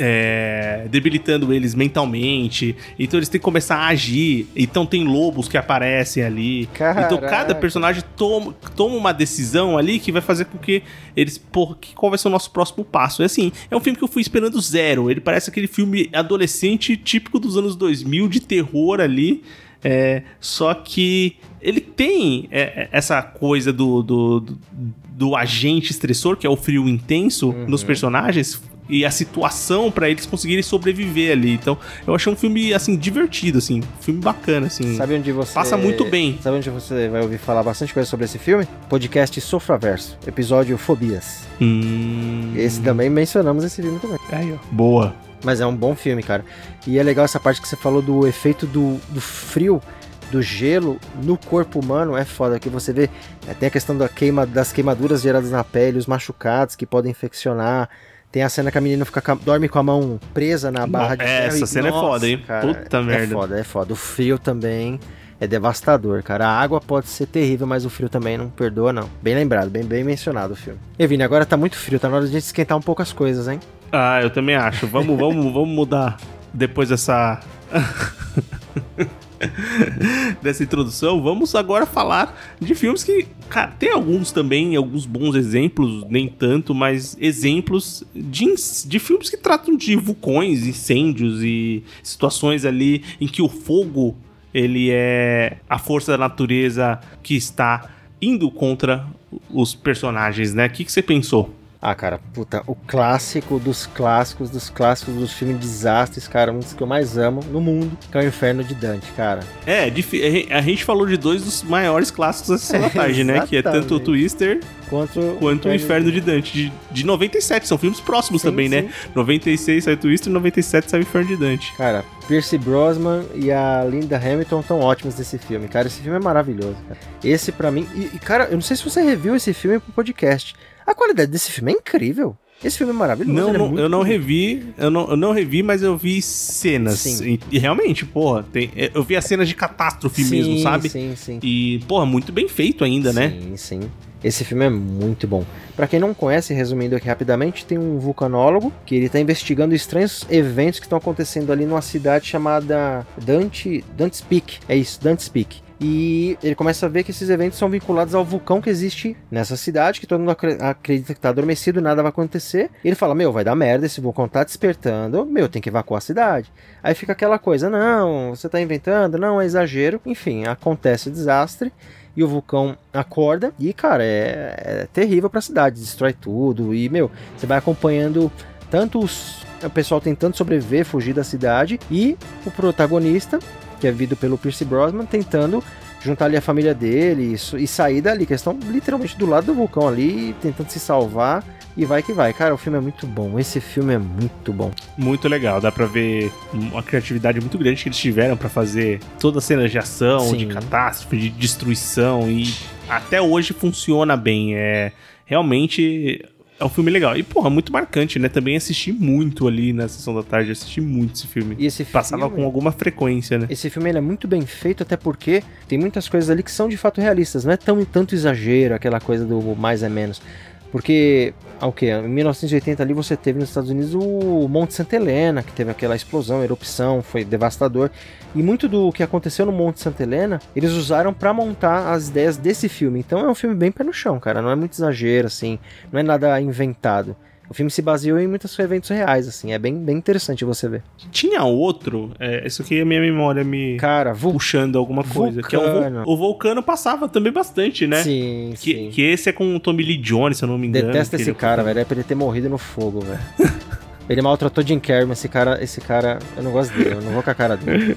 é, debilitando eles mentalmente. Então eles têm que começar a agir. Então tem lobos que aparecem ali. Caraca. Então cada personagem toma, toma uma decisão ali que vai fazer com que eles, porra, qual vai ser o nosso próximo passo? É assim, é um filme que eu fui esperando zero. Ele parece aquele filme adolescente típico dos anos dois mil, de terror ali. É, só que ele tem é, essa coisa do, do, do, do agente estressor, que é o frio intenso, uhum, nos personagens, e a situação pra eles conseguirem sobreviver ali. Então eu achei um filme, assim, divertido, assim, um filme bacana, assim. Sabe onde você... Passa muito bem. Sabe onde você vai ouvir falar bastante coisa sobre esse filme? Podcast Sofraverso, episódio Fobias. Hum... Esse também mencionamos esse filme também. Aí, ó. Boa. Mas é um bom filme, cara. E é legal essa parte que você falou do efeito do, do frio, do gelo no corpo humano. É foda, que você vê, é, tem a questão da queima, das queimaduras geradas na pele, os machucados que podem infeccionar. Tem a cena que a menina fica, dorme com a mão presa na barra de ferro. Essa cena nossa, é foda, hein? Cara, puta é merda. É foda, é foda. O frio também é devastador, cara. A água pode ser terrível, mas o frio também não perdoa, não. Bem lembrado, bem, bem mencionado o filme. E Vini, agora tá muito frio, tá na hora de a gente esquentar um pouco as coisas, hein? Ah, eu também acho. Vamos, vamos, vamos mudar depois dessa... dessa introdução. Vamos agora falar de filmes que, cara, tem alguns também, alguns bons exemplos, nem tanto, mas exemplos de, de filmes que tratam de vulcões, incêndios e situações ali em que o fogo, ele é a força da natureza que está indo contra os personagens, né? O que, que você pensou? Ah, cara, puta, o clássico dos clássicos, dos clássicos dos filmes de desastres, cara, um dos que eu mais amo no mundo, que é o Inferno de Dante, cara. É, a gente falou de dois dos maiores clássicos da Sessão da Tarde, né? Que é tanto o Twister quanto, quanto o Inferno de Dante, de, de noventa e sete, são filmes próximos sim, também, sim, né? noventa e seis sai o Twister e noventa e sete sai o Inferno de Dante. Cara, Pierce Brosnan e a Linda Hamilton estão ótimos nesse filme, cara, esse filme é maravilhoso, cara. Esse pra mim, e, e cara, eu não sei se você reviu esse filme pro podcast. A qualidade desse filme é incrível. Esse filme é maravilhoso. Não, é não eu não revi, eu não, eu não revi, mas eu vi cenas. E, e realmente, porra, tem, eu vi as cenas de catástrofe sim, mesmo, sabe? Sim, sim. E, porra, muito bem feito ainda, sim, né? Sim, sim. Esse filme é muito bom. Pra quem não conhece, resumindo aqui rapidamente, tem um vulcanólogo que ele tá investigando estranhos eventos que estão acontecendo ali numa cidade chamada Dante, Dante's Peak. É isso, Dante's Peak. E ele começa a ver que esses eventos são vinculados ao vulcão que existe nessa cidade, que todo mundo acredita que tá adormecido, nada vai acontecer. E ele fala, meu, vai dar merda, esse vulcão tá despertando, meu, tem que evacuar a cidade. Aí fica aquela coisa, não, você tá inventando, não, é exagero. Enfim, acontece o desastre e o vulcão acorda e, cara, é, é terrível pra cidade, destrói tudo. E, meu, você vai acompanhando tanto os, o pessoal tentando sobreviver, fugir da cidade, e o protagonista, que é vivido pelo Pierce Brosnan, tentando juntar ali a família dele isso, e sair dali, que eles estão literalmente do lado do vulcão ali, tentando se salvar, e vai que vai. Cara, o filme é muito bom, esse filme é muito bom. Muito legal, dá pra ver uma criatividade muito grande que eles tiveram pra fazer toda a cena de ação, Sim. de catástrofe, de destruição, e até hoje funciona bem, é realmente... É um filme legal. E, porra, muito marcante, né? Também assisti muito ali na sessão da tarde. Assisti muito esse filme. E esse Passava filme, com alguma frequência, né? Esse filme ele é muito bem feito, até porque tem muitas coisas ali que são de fato realistas. Não é tão, tanto exagero, aquela coisa do mais é menos. Porque, ah, o que? Em mil novecentos e oitenta ali você teve nos Estados Unidos o Monte Santa Helena, que teve aquela explosão, erupção, foi devastador. E muito do que aconteceu no Monte Santa Helena, eles usaram pra montar as ideias desse filme. Então é um filme bem pé no chão, cara. Não é muito exagero, assim. Não é nada inventado. O filme se baseou em muitos eventos reais, assim. É bem, bem interessante você ver. Tinha outro, é, isso aqui é a minha memória me Cara, vul... puxando alguma coisa. Vulcano. Que é o, o Vulcano passava também bastante, né? Sim, que, sim. Que esse é com o Tommy Lee Jones, se eu não me engano. Detesto esse cara, velho. É pra ele ter morrido no fogo, velho. Ele maltratou Jim Carrey, mas esse cara, esse cara, eu não gosto dele, eu não vou com a cara dele.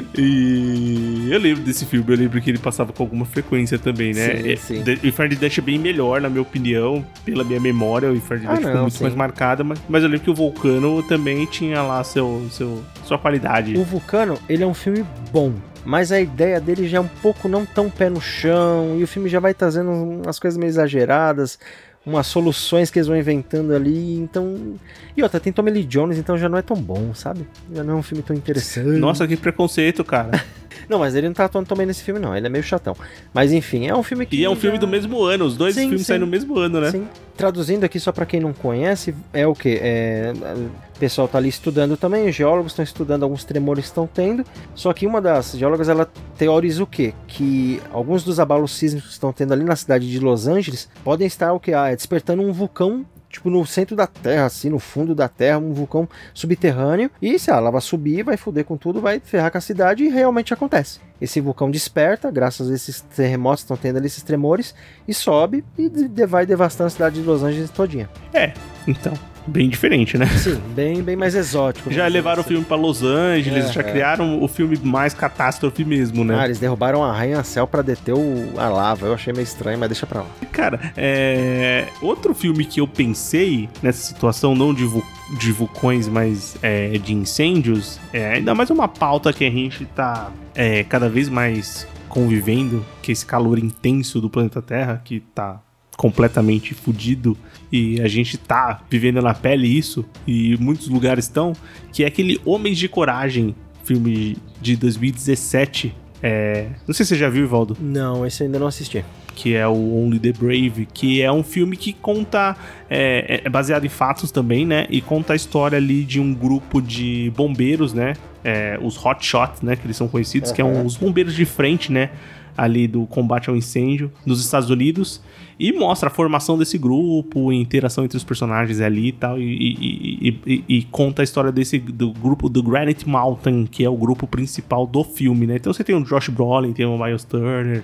E eu lembro desse filme, eu lembro que ele passava com alguma frequência também, né? Sim, sim. O Inferno de Dante é bem melhor, na minha opinião, pela minha memória. O Inferno de Dante ah, ficou muito sim. mais marcada, mas, mas eu lembro que o Vulcano também tinha lá seu, seu, sua qualidade. O Vulcano, ele é um filme bom, mas a ideia dele já é um pouco não tão pé no chão, e o filme já vai trazendo umas coisas meio exageradas, umas soluções que eles vão inventando ali, então... E outra, tem Tommy Lee Jones, então já não é tão bom, sabe? Já não é um filme tão interessante. Nossa, que preconceito, cara. Não, mas ele não tá atuando também nesse filme, não. Ele é meio chatão. Mas enfim, é um filme que... E é um já... filme do mesmo ano, os dois sim, filmes sim. saem no mesmo ano, né? Sim. Traduzindo aqui, só pra quem não conhece, é o quê? É... O pessoal tá ali estudando também, os geólogos estão estudando alguns tremores que estão tendo, só que uma das geólogas, ela teoriza o quê? Que alguns dos abalos sísmicos que estão tendo ali na cidade de Los Angeles podem estar o quê? Ah, despertando um vulcão, tipo no centro da Terra, assim, no fundo da Terra, um vulcão subterrâneo, e se ela vai subir, vai foder com tudo, vai ferrar com a cidade, e realmente acontece. Esse vulcão desperta, graças a esses terremotos que estão tendo ali, esses tremores, e sobe, e vai devastando a cidade de Los Angeles todinha. É, então... Bem diferente, né? Sim, bem, bem mais exótico. Já levaram assim. o filme pra Los Angeles, é, já é. criaram o filme mais catástrofe mesmo, né? Ah, eles derrubaram a arranha-céu pra deter o, a lava. Eu achei meio estranho, mas deixa pra lá. Cara, é... outro filme que eu pensei nessa situação, não de, vu... de vulcões, mas é, de incêndios, é ainda mais uma pauta que a gente tá é, cada vez mais convivendo, que é esse calor intenso do planeta Terra, que tá completamente fudido, e a gente tá vivendo na pele isso, e muitos lugares estão, que é aquele Homens de Coragem, filme de dois mil e dezessete. É... Não sei se você já viu, Ivaldo. Não, esse eu ainda não assisti. Que é o Only the Brave, que é um filme que conta, é, é baseado em fatos também, né, e conta a história ali de um grupo de bombeiros, né, é, os Hot Shots, né, que eles são conhecidos, uhum. que são os bombeiros de frente, né, ali do combate ao incêndio nos Estados Unidos, e mostra a formação desse grupo, a interação entre os personagens ali e tal, e, e, e, e, e conta a história desse, do grupo do Granite Mountain, que é o grupo principal do filme, né? Então você tem o Josh Brolin, tem o Miles Turner,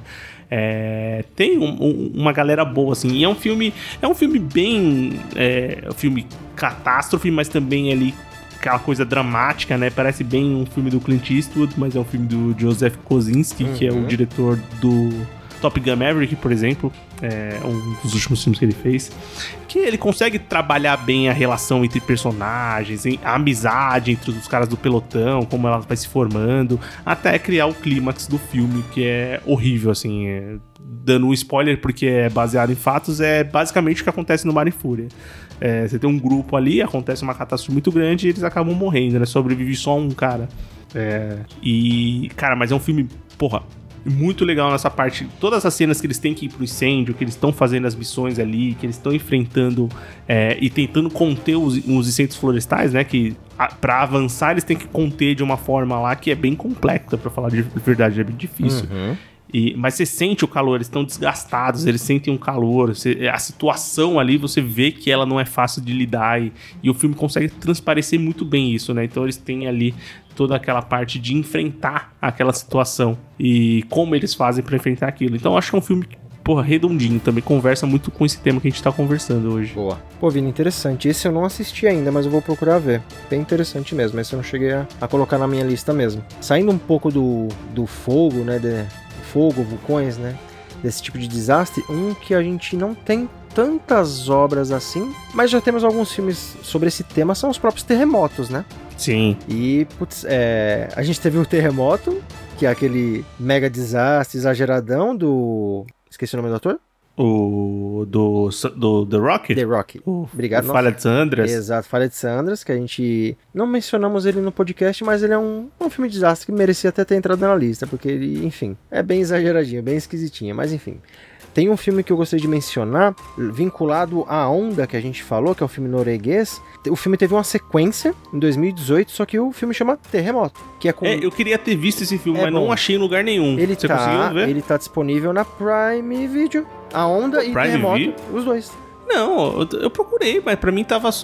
é, tem um, um, uma galera boa, assim, e é um filme, é um filme bem, é, um filme catástrofe, mas também ali aquela coisa dramática, né? Parece bem um filme do Clint Eastwood, mas é um filme do Joseph Kosinski, uhum. que é o diretor do Top Gun Maverick, por exemplo, é um dos últimos filmes que ele fez, que ele consegue trabalhar bem a relação entre personagens, a amizade entre os caras do pelotão, como ela vai se formando, até criar o clímax do filme, que é horrível, assim, é, dando um spoiler porque é baseado em fatos, é basicamente o que acontece no Mar em Fúria. É, você tem um grupo ali, acontece uma catástrofe muito grande e eles acabam morrendo, né? Sobrevive só um cara. É, e, cara, mas é um filme, porra, muito legal nessa parte. Todas as cenas que eles têm que ir pro incêndio, que eles estão fazendo as missões ali, que eles estão enfrentando é, e tentando conter os, os incêndios florestais, né? Que a, pra avançar eles têm que conter de uma forma lá que é bem complexa, pra falar de verdade, é bem difícil. Uhum. E, mas você sente o calor, eles estão desgastados, eles sentem um calor, você, a situação ali, você vê que ela não é fácil de lidar, e, e o filme consegue transparecer muito bem isso, né? Então eles têm ali toda aquela parte de enfrentar aquela situação e como eles fazem pra enfrentar aquilo. Então eu acho que é um filme, porra, redondinho, também conversa muito com esse tema que a gente tá conversando hoje. Boa. Pô, Vini, interessante. Esse eu não assisti ainda, mas eu vou procurar ver. Bem interessante mesmo, esse eu não cheguei a, a colocar na minha lista mesmo. Saindo um pouco do, do fogo, né, de... fogo, vulcões, né? Desse tipo de desastre. Um que a gente não tem tantas obras assim, mas já temos alguns filmes sobre esse tema, são os próprios terremotos, né? Sim. E, putz, é, a gente teve o terremoto, que é aquele mega desastre exageradão do... Esqueci o nome do ator? O do, do The Rock? The Rock. O, Obrigado. O Falha de Sandras. Exato, Falha de Sandras, que a gente não mencionamos ele no podcast, mas ele é um, um filme de desastre que merecia até ter entrado na lista, porque ele, enfim, é bem exageradinho, bem esquisitinho, mas enfim. Tem um filme que eu gostaria de mencionar, vinculado à Onda que a gente falou, que é um filme norueguês. O filme teve uma sequência em dois mil e dezoito, só que o filme chama Terremoto. Que é, com... é eu queria ter visto esse filme, é mas bom. não achei em lugar nenhum. Ele Você tá, conseguiu ver? Ele tá disponível na Prime Video. A Onda e Prime Terremoto, Video? os dois. Não, eu, eu procurei, mas pra mim tava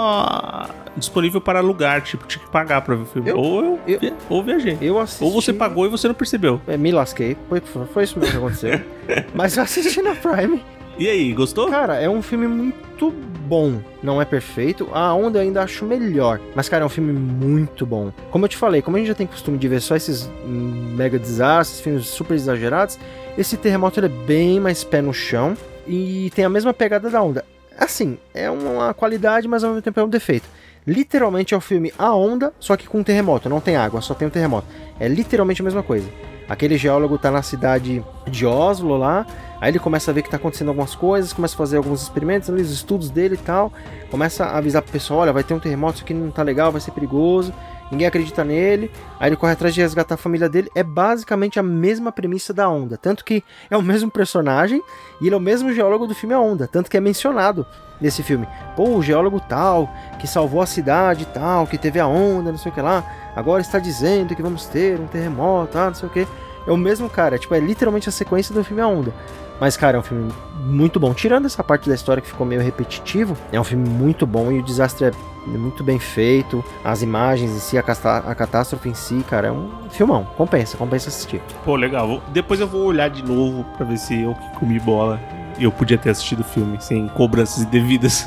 só disponível para alugar, tipo, tinha que pagar pra ver o filme. Eu, ou eu, eu, vi, ou viajei. Eu assisti... Ou você pagou e você não percebeu. É, me lasquei, foi, foi isso mesmo que aconteceu. Mas eu assisti na Prime. E aí, gostou? Cara, é um filme muito bom. Não é perfeito. A Onda eu ainda acho melhor. Mas, cara, é um filme muito bom. Como eu te falei, como a gente já tem costume de ver só esses mega desastres, filmes super exagerados, esse Terremoto ele é bem mais pé no chão e tem a mesma pegada da Onda. Assim, é uma qualidade, mas ao mesmo tempo é um defeito. Literalmente é o filme A Onda, só que com um terremoto. Não tem água, só tem um terremoto. É literalmente a mesma coisa. Aquele geólogo tá na cidade de Oslo lá, aí ele começa a ver que tá acontecendo algumas coisas, começa a fazer alguns experimentos, ali, os estudos dele e tal, começa a avisar pro pessoal, olha, vai ter um terremoto, isso aqui não tá legal, vai ser perigoso, ninguém acredita nele, aí ele corre atrás de resgatar a família dele. É basicamente a mesma premissa da Onda, tanto que é o mesmo personagem e ele é o mesmo geólogo do filme A Onda, tanto que é mencionado nesse filme. Pô, o geólogo tal, que salvou a cidade tal, que teve a onda, não sei o que lá, agora está dizendo que vamos ter um terremoto, ah, não sei o que. É o mesmo cara, tipo, é literalmente a sequência do filme A Onda. Mas, cara, é um filme muito bom. Tirando essa parte da história que ficou meio repetitivo, é um filme muito bom e o desastre é muito bem feito. As imagens em si, a, casta- a catástrofe em si, cara, é um filmão. Compensa, compensa assistir. Pô, legal. Vou- Depois eu vou olhar de novo pra ver se eu que comi bola eu podia ter assistido o filme sem cobranças indevidas.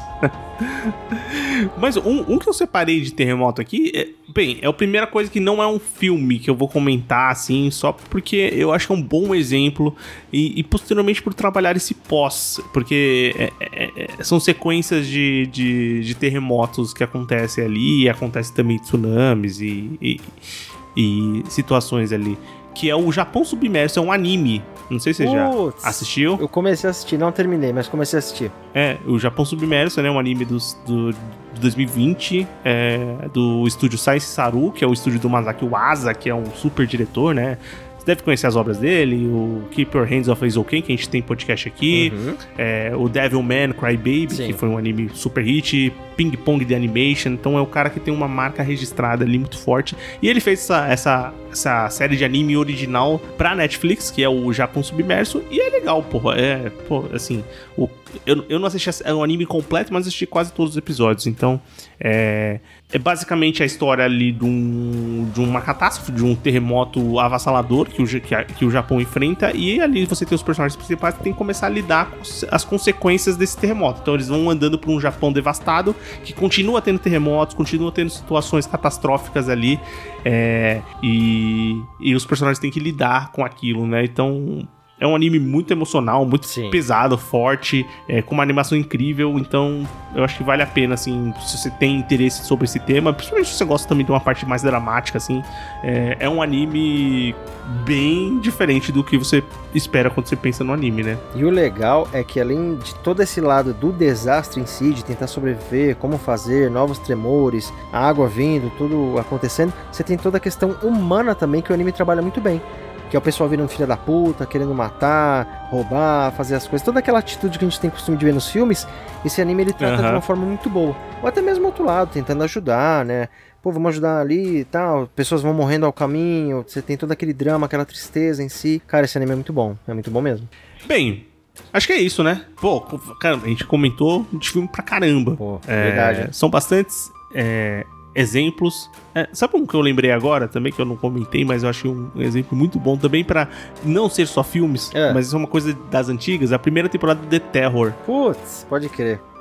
Mas um, um que eu separei de Terremoto aqui, é, bem, é a primeira coisa que não é um filme que eu vou comentar, assim, só porque eu acho que é um bom exemplo e, e posteriormente por trabalhar esse pós, porque é, é, é, são sequências de, de, de terremotos que acontecem ali, e acontece também tsunamis e, e, e situações ali, que é o Japão Submerso, é um anime. Não sei se você Putz, já assistiu. Eu comecei a assistir, não terminei, mas comecei a assistir. É, o Japão Submerso, né, um anime dos, do, de dois mil e vinte, é, do estúdio Science Saru, que é o estúdio do Masaki Uasa, que é um super diretor, né? Você deve conhecer as obras dele, o Keep Your Hands Off Eizouken, que a gente tem podcast aqui, Uhum. é, o Devilman Crybaby, Sim. que foi um anime super hit, Ping Pong The Animation, então é o cara que tem uma marca registrada ali muito forte, e ele fez essa, essa, essa série de anime original pra Netflix, que é o Japão Submerso, e é legal, porra, é, pô, assim, o, eu, eu não assisti o anime completo, mas assisti quase todos os episódios, então, é... É basicamente a história ali de, um, de uma catástrofe, de um terremoto avassalador que o, que, a, que o Japão enfrenta, e ali você tem os personagens principais que tem que começar a lidar com as consequências desse terremoto. Então eles vão andando por um Japão devastado, que continua tendo terremotos, continua tendo situações catastróficas ali, é, e, e os personagens têm que lidar com aquilo, né? Então... É um anime muito emocional, muito Sim. pesado, forte, é, com uma animação incrível, então eu acho que vale a pena, assim, se você tem interesse sobre esse tema, principalmente se você gosta também de uma parte mais dramática, assim, é, é um anime bem diferente do que você espera quando você pensa no anime, né? E o legal é que além de todo esse lado do desastre em si, de tentar sobreviver, como fazer, novos tremores, a água vindo, tudo acontecendo, você tem toda a questão humana também que o anime trabalha muito bem. Que é o pessoal virando filha da puta, querendo matar, roubar, fazer as coisas. Toda aquela atitude que a gente tem costume de ver nos filmes, esse anime ele trata Uhum. de uma forma muito boa. Ou até mesmo outro lado, tentando ajudar, né? Pô, vamos ajudar ali e tal. Pessoas vão morrendo ao caminho, você tem todo aquele drama, aquela tristeza em si. Cara, esse anime é muito bom, é muito bom mesmo. Bem, acho que é isso, né? Pô, cara, a gente comentou de filme pra caramba. Pô, É, verdade. né? São bastantes é, exemplos. É, sabe um que eu lembrei agora também, que eu não comentei, mas eu achei um exemplo muito bom também pra não ser só filmes, É. mas isso é uma coisa das antigas. A primeira temporada de The Terror. Putz, pode crer.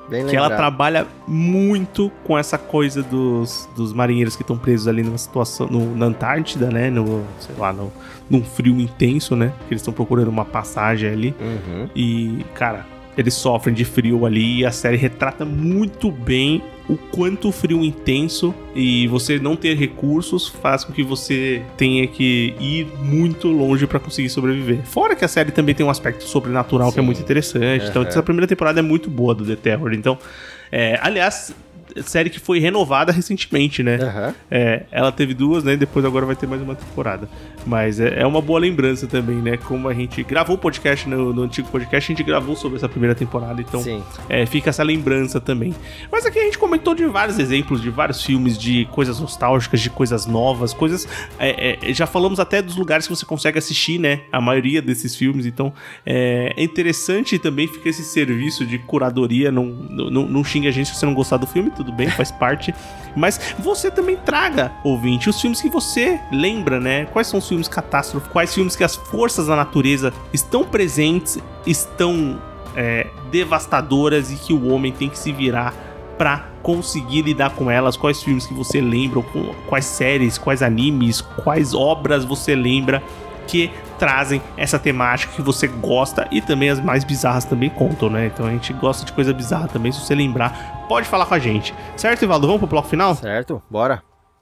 Bem que ela lembrado. trabalha muito com essa coisa dos, dos marinheiros que estão presos ali numa situação, no, na Antártida, né? No, sei lá, no, num frio intenso, né? Que eles estão procurando uma passagem ali. Uhum. E, cara, eles sofrem de frio ali e a série retrata muito bem o quanto o frio intenso e você não ter recursos faz com que você tenha que ir muito longe pra conseguir sobreviver. Fora que a série também tem um aspecto sobrenatural Sim. que é muito interessante. Uhum. Então, essa primeira temporada é muito boa do The Terror. Então, é, aliás, série que foi renovada recentemente, né? Uhum. É, ela teve duas, né? Depois agora vai ter mais uma temporada. Mas é, é uma boa lembrança também, né? Como a gente gravou o podcast, no, no antigo podcast, a gente gravou sobre essa primeira temporada. Então, é, fica essa lembrança também. Mas aqui a gente comentou de vários exemplos, de vários filmes, de coisas nostálgicas, de coisas novas, coisas... É, é, já falamos até dos lugares que você consegue assistir, né? A maioria desses filmes. Então, é, é interessante também fica esse serviço de curadoria. Não, não, não xingue a gente se você não gostar do filme, tudo bem, faz parte. Mas você também traga, ouvinte, os filmes que você lembra, né? Quais são os filmes catástrofe? Quais filmes que as forças da natureza estão presentes, estão é, devastadoras e que o homem tem que se virar pra conseguir lidar com elas? Quais filmes que você lembra? Quais séries, quais animes, quais obras você lembra que trazem essa temática que você gosta e também as mais bizarras também contam, né? Então a gente gosta de coisa bizarra também, se você lembrar, pode falar com a gente. Certo, Ivaldo? Vamos pro bloco final? Certo, bora.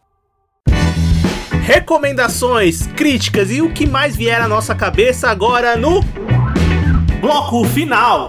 Recomendações, críticas e o que mais vier à nossa cabeça agora no bloco final.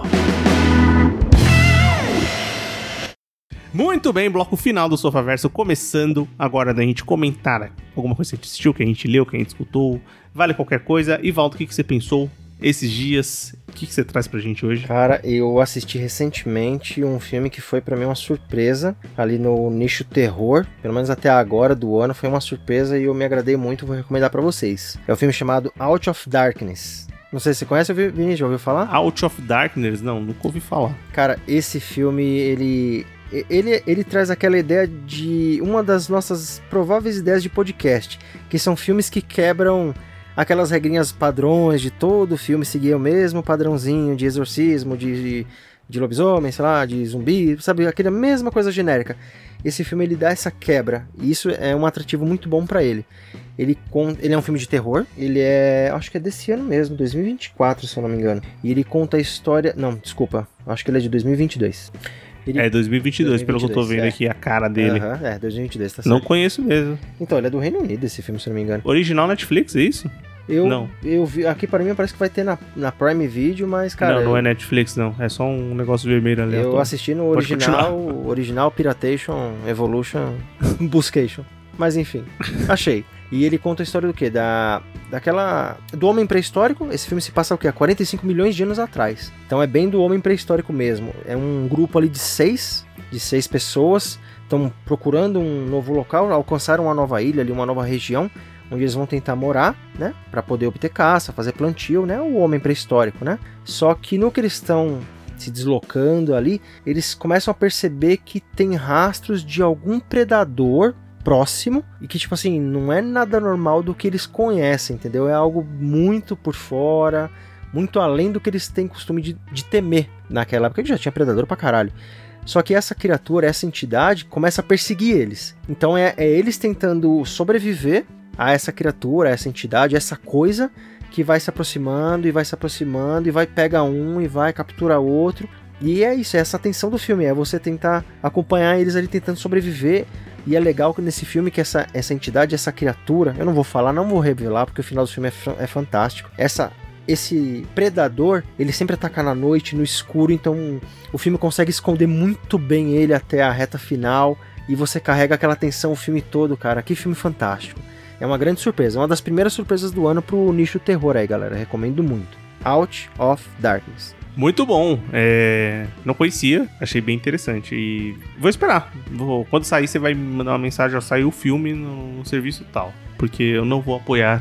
Muito bem, bloco final do Sofaverso, começando agora da gente comentar alguma coisa que a gente assistiu, que a gente leu, que a gente escutou, vale qualquer coisa. Ivaldo, o que, que você pensou esses dias? O que, que você traz pra gente hoje? Cara, eu assisti recentemente um filme que foi pra mim uma surpresa, ali no nicho terror, pelo menos até agora do ano, foi uma surpresa e eu me agradei muito, vou recomendar pra vocês. É um filme chamado Out of Darkness. Não sei se você conhece, Vini, já ouviu falar? Out of Darkness? Não, nunca ouvi falar. Cara, esse filme, ele... Ele, ele traz aquela ideia de uma das nossas prováveis ideias de podcast, que são filmes que quebram aquelas regrinhas padrões de todo filme seguir o mesmo padrãozinho de exorcismo, de, de lobisomem, sei lá, de zumbi, sabe, aquela mesma coisa genérica. Esse filme ele dá essa quebra, e isso é um atrativo muito bom pra ele. Ele, con- ele é um filme de terror, ele é, acho que é desse ano mesmo, dois mil e vinte e quatro, se eu não me engano. E ele conta a história, não, desculpa, acho que ele é de dois mil e vinte e dois. Ele... É dois mil e vinte e dois, pelo que eu tô vendo é. aqui, a cara dele. Aham, uhum, é, dois mil e vinte e dois, tá certo. Não conheço mesmo. Então, ele é do Reino Unido, esse filme, se eu não me engano. Original Netflix, é isso? Eu, não. Eu vi, aqui pra mim parece que vai ter na, na Prime Video, mas, cara... Não, não eu, é Netflix, não. É só um negócio vermelho ali. Eu assisti no original, original Piratation, Evolution, Buscation. Mas, enfim, achei. E ele conta a história do quê? Da, daquela... Do homem pré-histórico. Esse filme se passa o quê? Há quarenta e cinco milhões de anos atrás. Então é bem do homem pré-histórico mesmo. É um grupo ali de seis, de seis pessoas. Estão procurando um novo local, alcançaram uma nova ilha ali, uma nova região, onde eles vão tentar morar, né? Para poder obter caça, fazer plantio, né? O homem pré-histórico, né? Só que no que eles estão se deslocando ali, eles começam a perceber que tem rastros de algum predador próximo, e que, tipo assim, não é nada normal do que eles conhecem, entendeu? É algo muito por fora, muito além do que eles têm costume de, de temer naquela época, que já tinha predador pra caralho. Só que essa criatura, essa entidade, começa a perseguir eles. Então é, é eles tentando sobreviver a essa criatura, a essa entidade, a essa coisa que vai se aproximando e vai se aproximando e vai pegar um e vai capturar outro. E é isso, é essa tensão do filme, é você tentar acompanhar eles ali tentando sobreviver. E é legal que nesse filme que essa, essa entidade, essa criatura, eu não vou falar, não vou revelar, porque o final do filme é, é fantástico. Essa, esse predador, ele sempre ataca na noite, no escuro, então o filme consegue esconder muito bem ele até a reta final, e você carrega aquela tensão o filme todo, cara. Que filme fantástico. É uma grande surpresa, uma das primeiras surpresas do ano pro nicho terror aí, galera. Recomendo muito. Out of Darkness. Muito bom, é... não conhecia, achei bem interessante e vou esperar, vou... quando sair você vai me mandar uma mensagem, ó, saiu o filme no... no serviço tal, porque eu não vou apoiar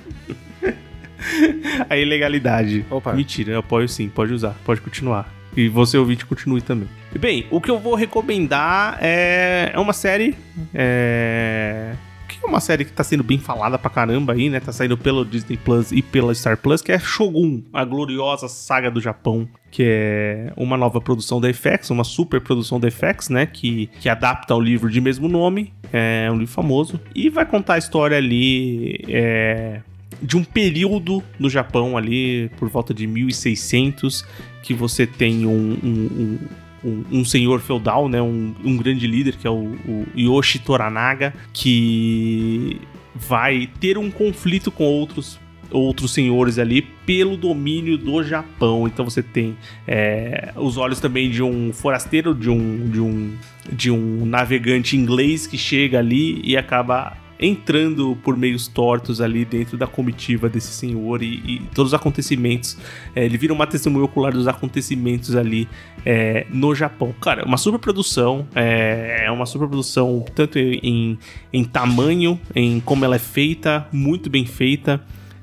a ilegalidade. Opa. Mentira, eu apoio sim, pode usar, pode continuar. E você ouvinte continue também. Bem, o que eu vou recomendar é, é uma série, é... é uma série que tá sendo bem falada pra caramba aí, né? Tá saindo pelo Disney Plus e pela Star Plus, que é Shogun, a gloriosa saga do Japão, que é uma nova produção da F X, uma super produção da F X, né, que, que adapta ao livro de mesmo nome, é um livro famoso, e vai contar a história ali é, de um período no Japão ali, por volta de mil e seiscentos, que você tem um... um, um Um, um senhor feudal, né, um, um grande líder, que é o, o Yoshi Toranaga, que vai ter um conflito com outros, outros senhores ali pelo domínio do Japão. Então você tem é, os olhos também de um forasteiro, de um, de, um, de um navegante inglês que chega ali e acaba entrando por meios tortos ali dentro da comitiva desse senhor e, e todos os acontecimentos, é, ele vira uma testemunha ocular dos acontecimentos ali é, no Japão. Cara, uma super produção, é, é uma super produção tanto em, em tamanho, em como ela é feita, muito bem feita,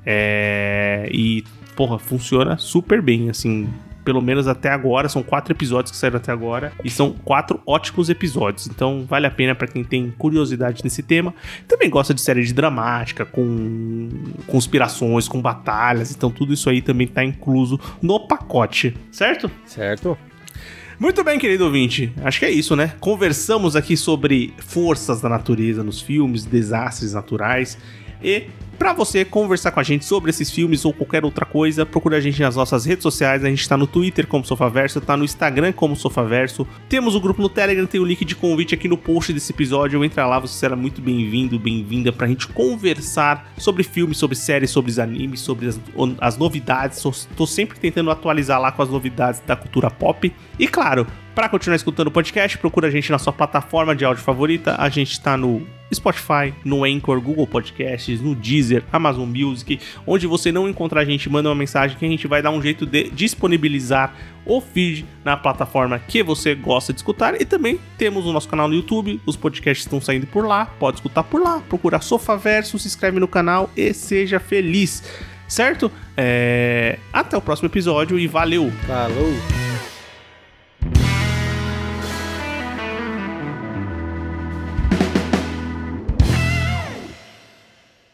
é, e porra, funciona super bem, assim, pelo menos até agora. São quatro episódios que saíram até agora e são quatro ótimos episódios, então vale a pena para quem tem curiosidade nesse tema. Também gosta de série de dramática, com conspirações, com batalhas, então tudo isso aí também tá incluso no pacote, certo? Certo. Muito bem, querido ouvinte, acho que é isso, né? Conversamos aqui sobre forças da natureza nos filmes, desastres naturais, e para você conversar com a gente sobre esses filmes ou qualquer outra coisa, procura a gente nas nossas redes sociais. A gente tá no Twitter como Sofaverso, tá no Instagram como Sofaverso. Temos o grupo no Telegram, tem o link de convite aqui no post desse episódio. Entra lá, você será muito bem-vindo, bem-vinda pra gente conversar sobre filmes, sobre séries, sobre os animes, sobre as, as novidades. Tô sempre tentando atualizar lá com as novidades da cultura pop. E claro, para continuar escutando o podcast, procura a gente na sua plataforma de áudio favorita. A gente tá no Spotify, no Anchor, Google Podcasts, no Deezer, Amazon Music. Onde você não encontrar a gente, manda uma mensagem que a gente vai dar um jeito de disponibilizar o feed na plataforma que você gosta de escutar. E também temos o nosso canal no YouTube, os podcasts estão saindo por lá, pode escutar por lá, procura Sofaverso, se inscreve no canal e seja feliz, certo? É... Até o próximo episódio e valeu! Falou!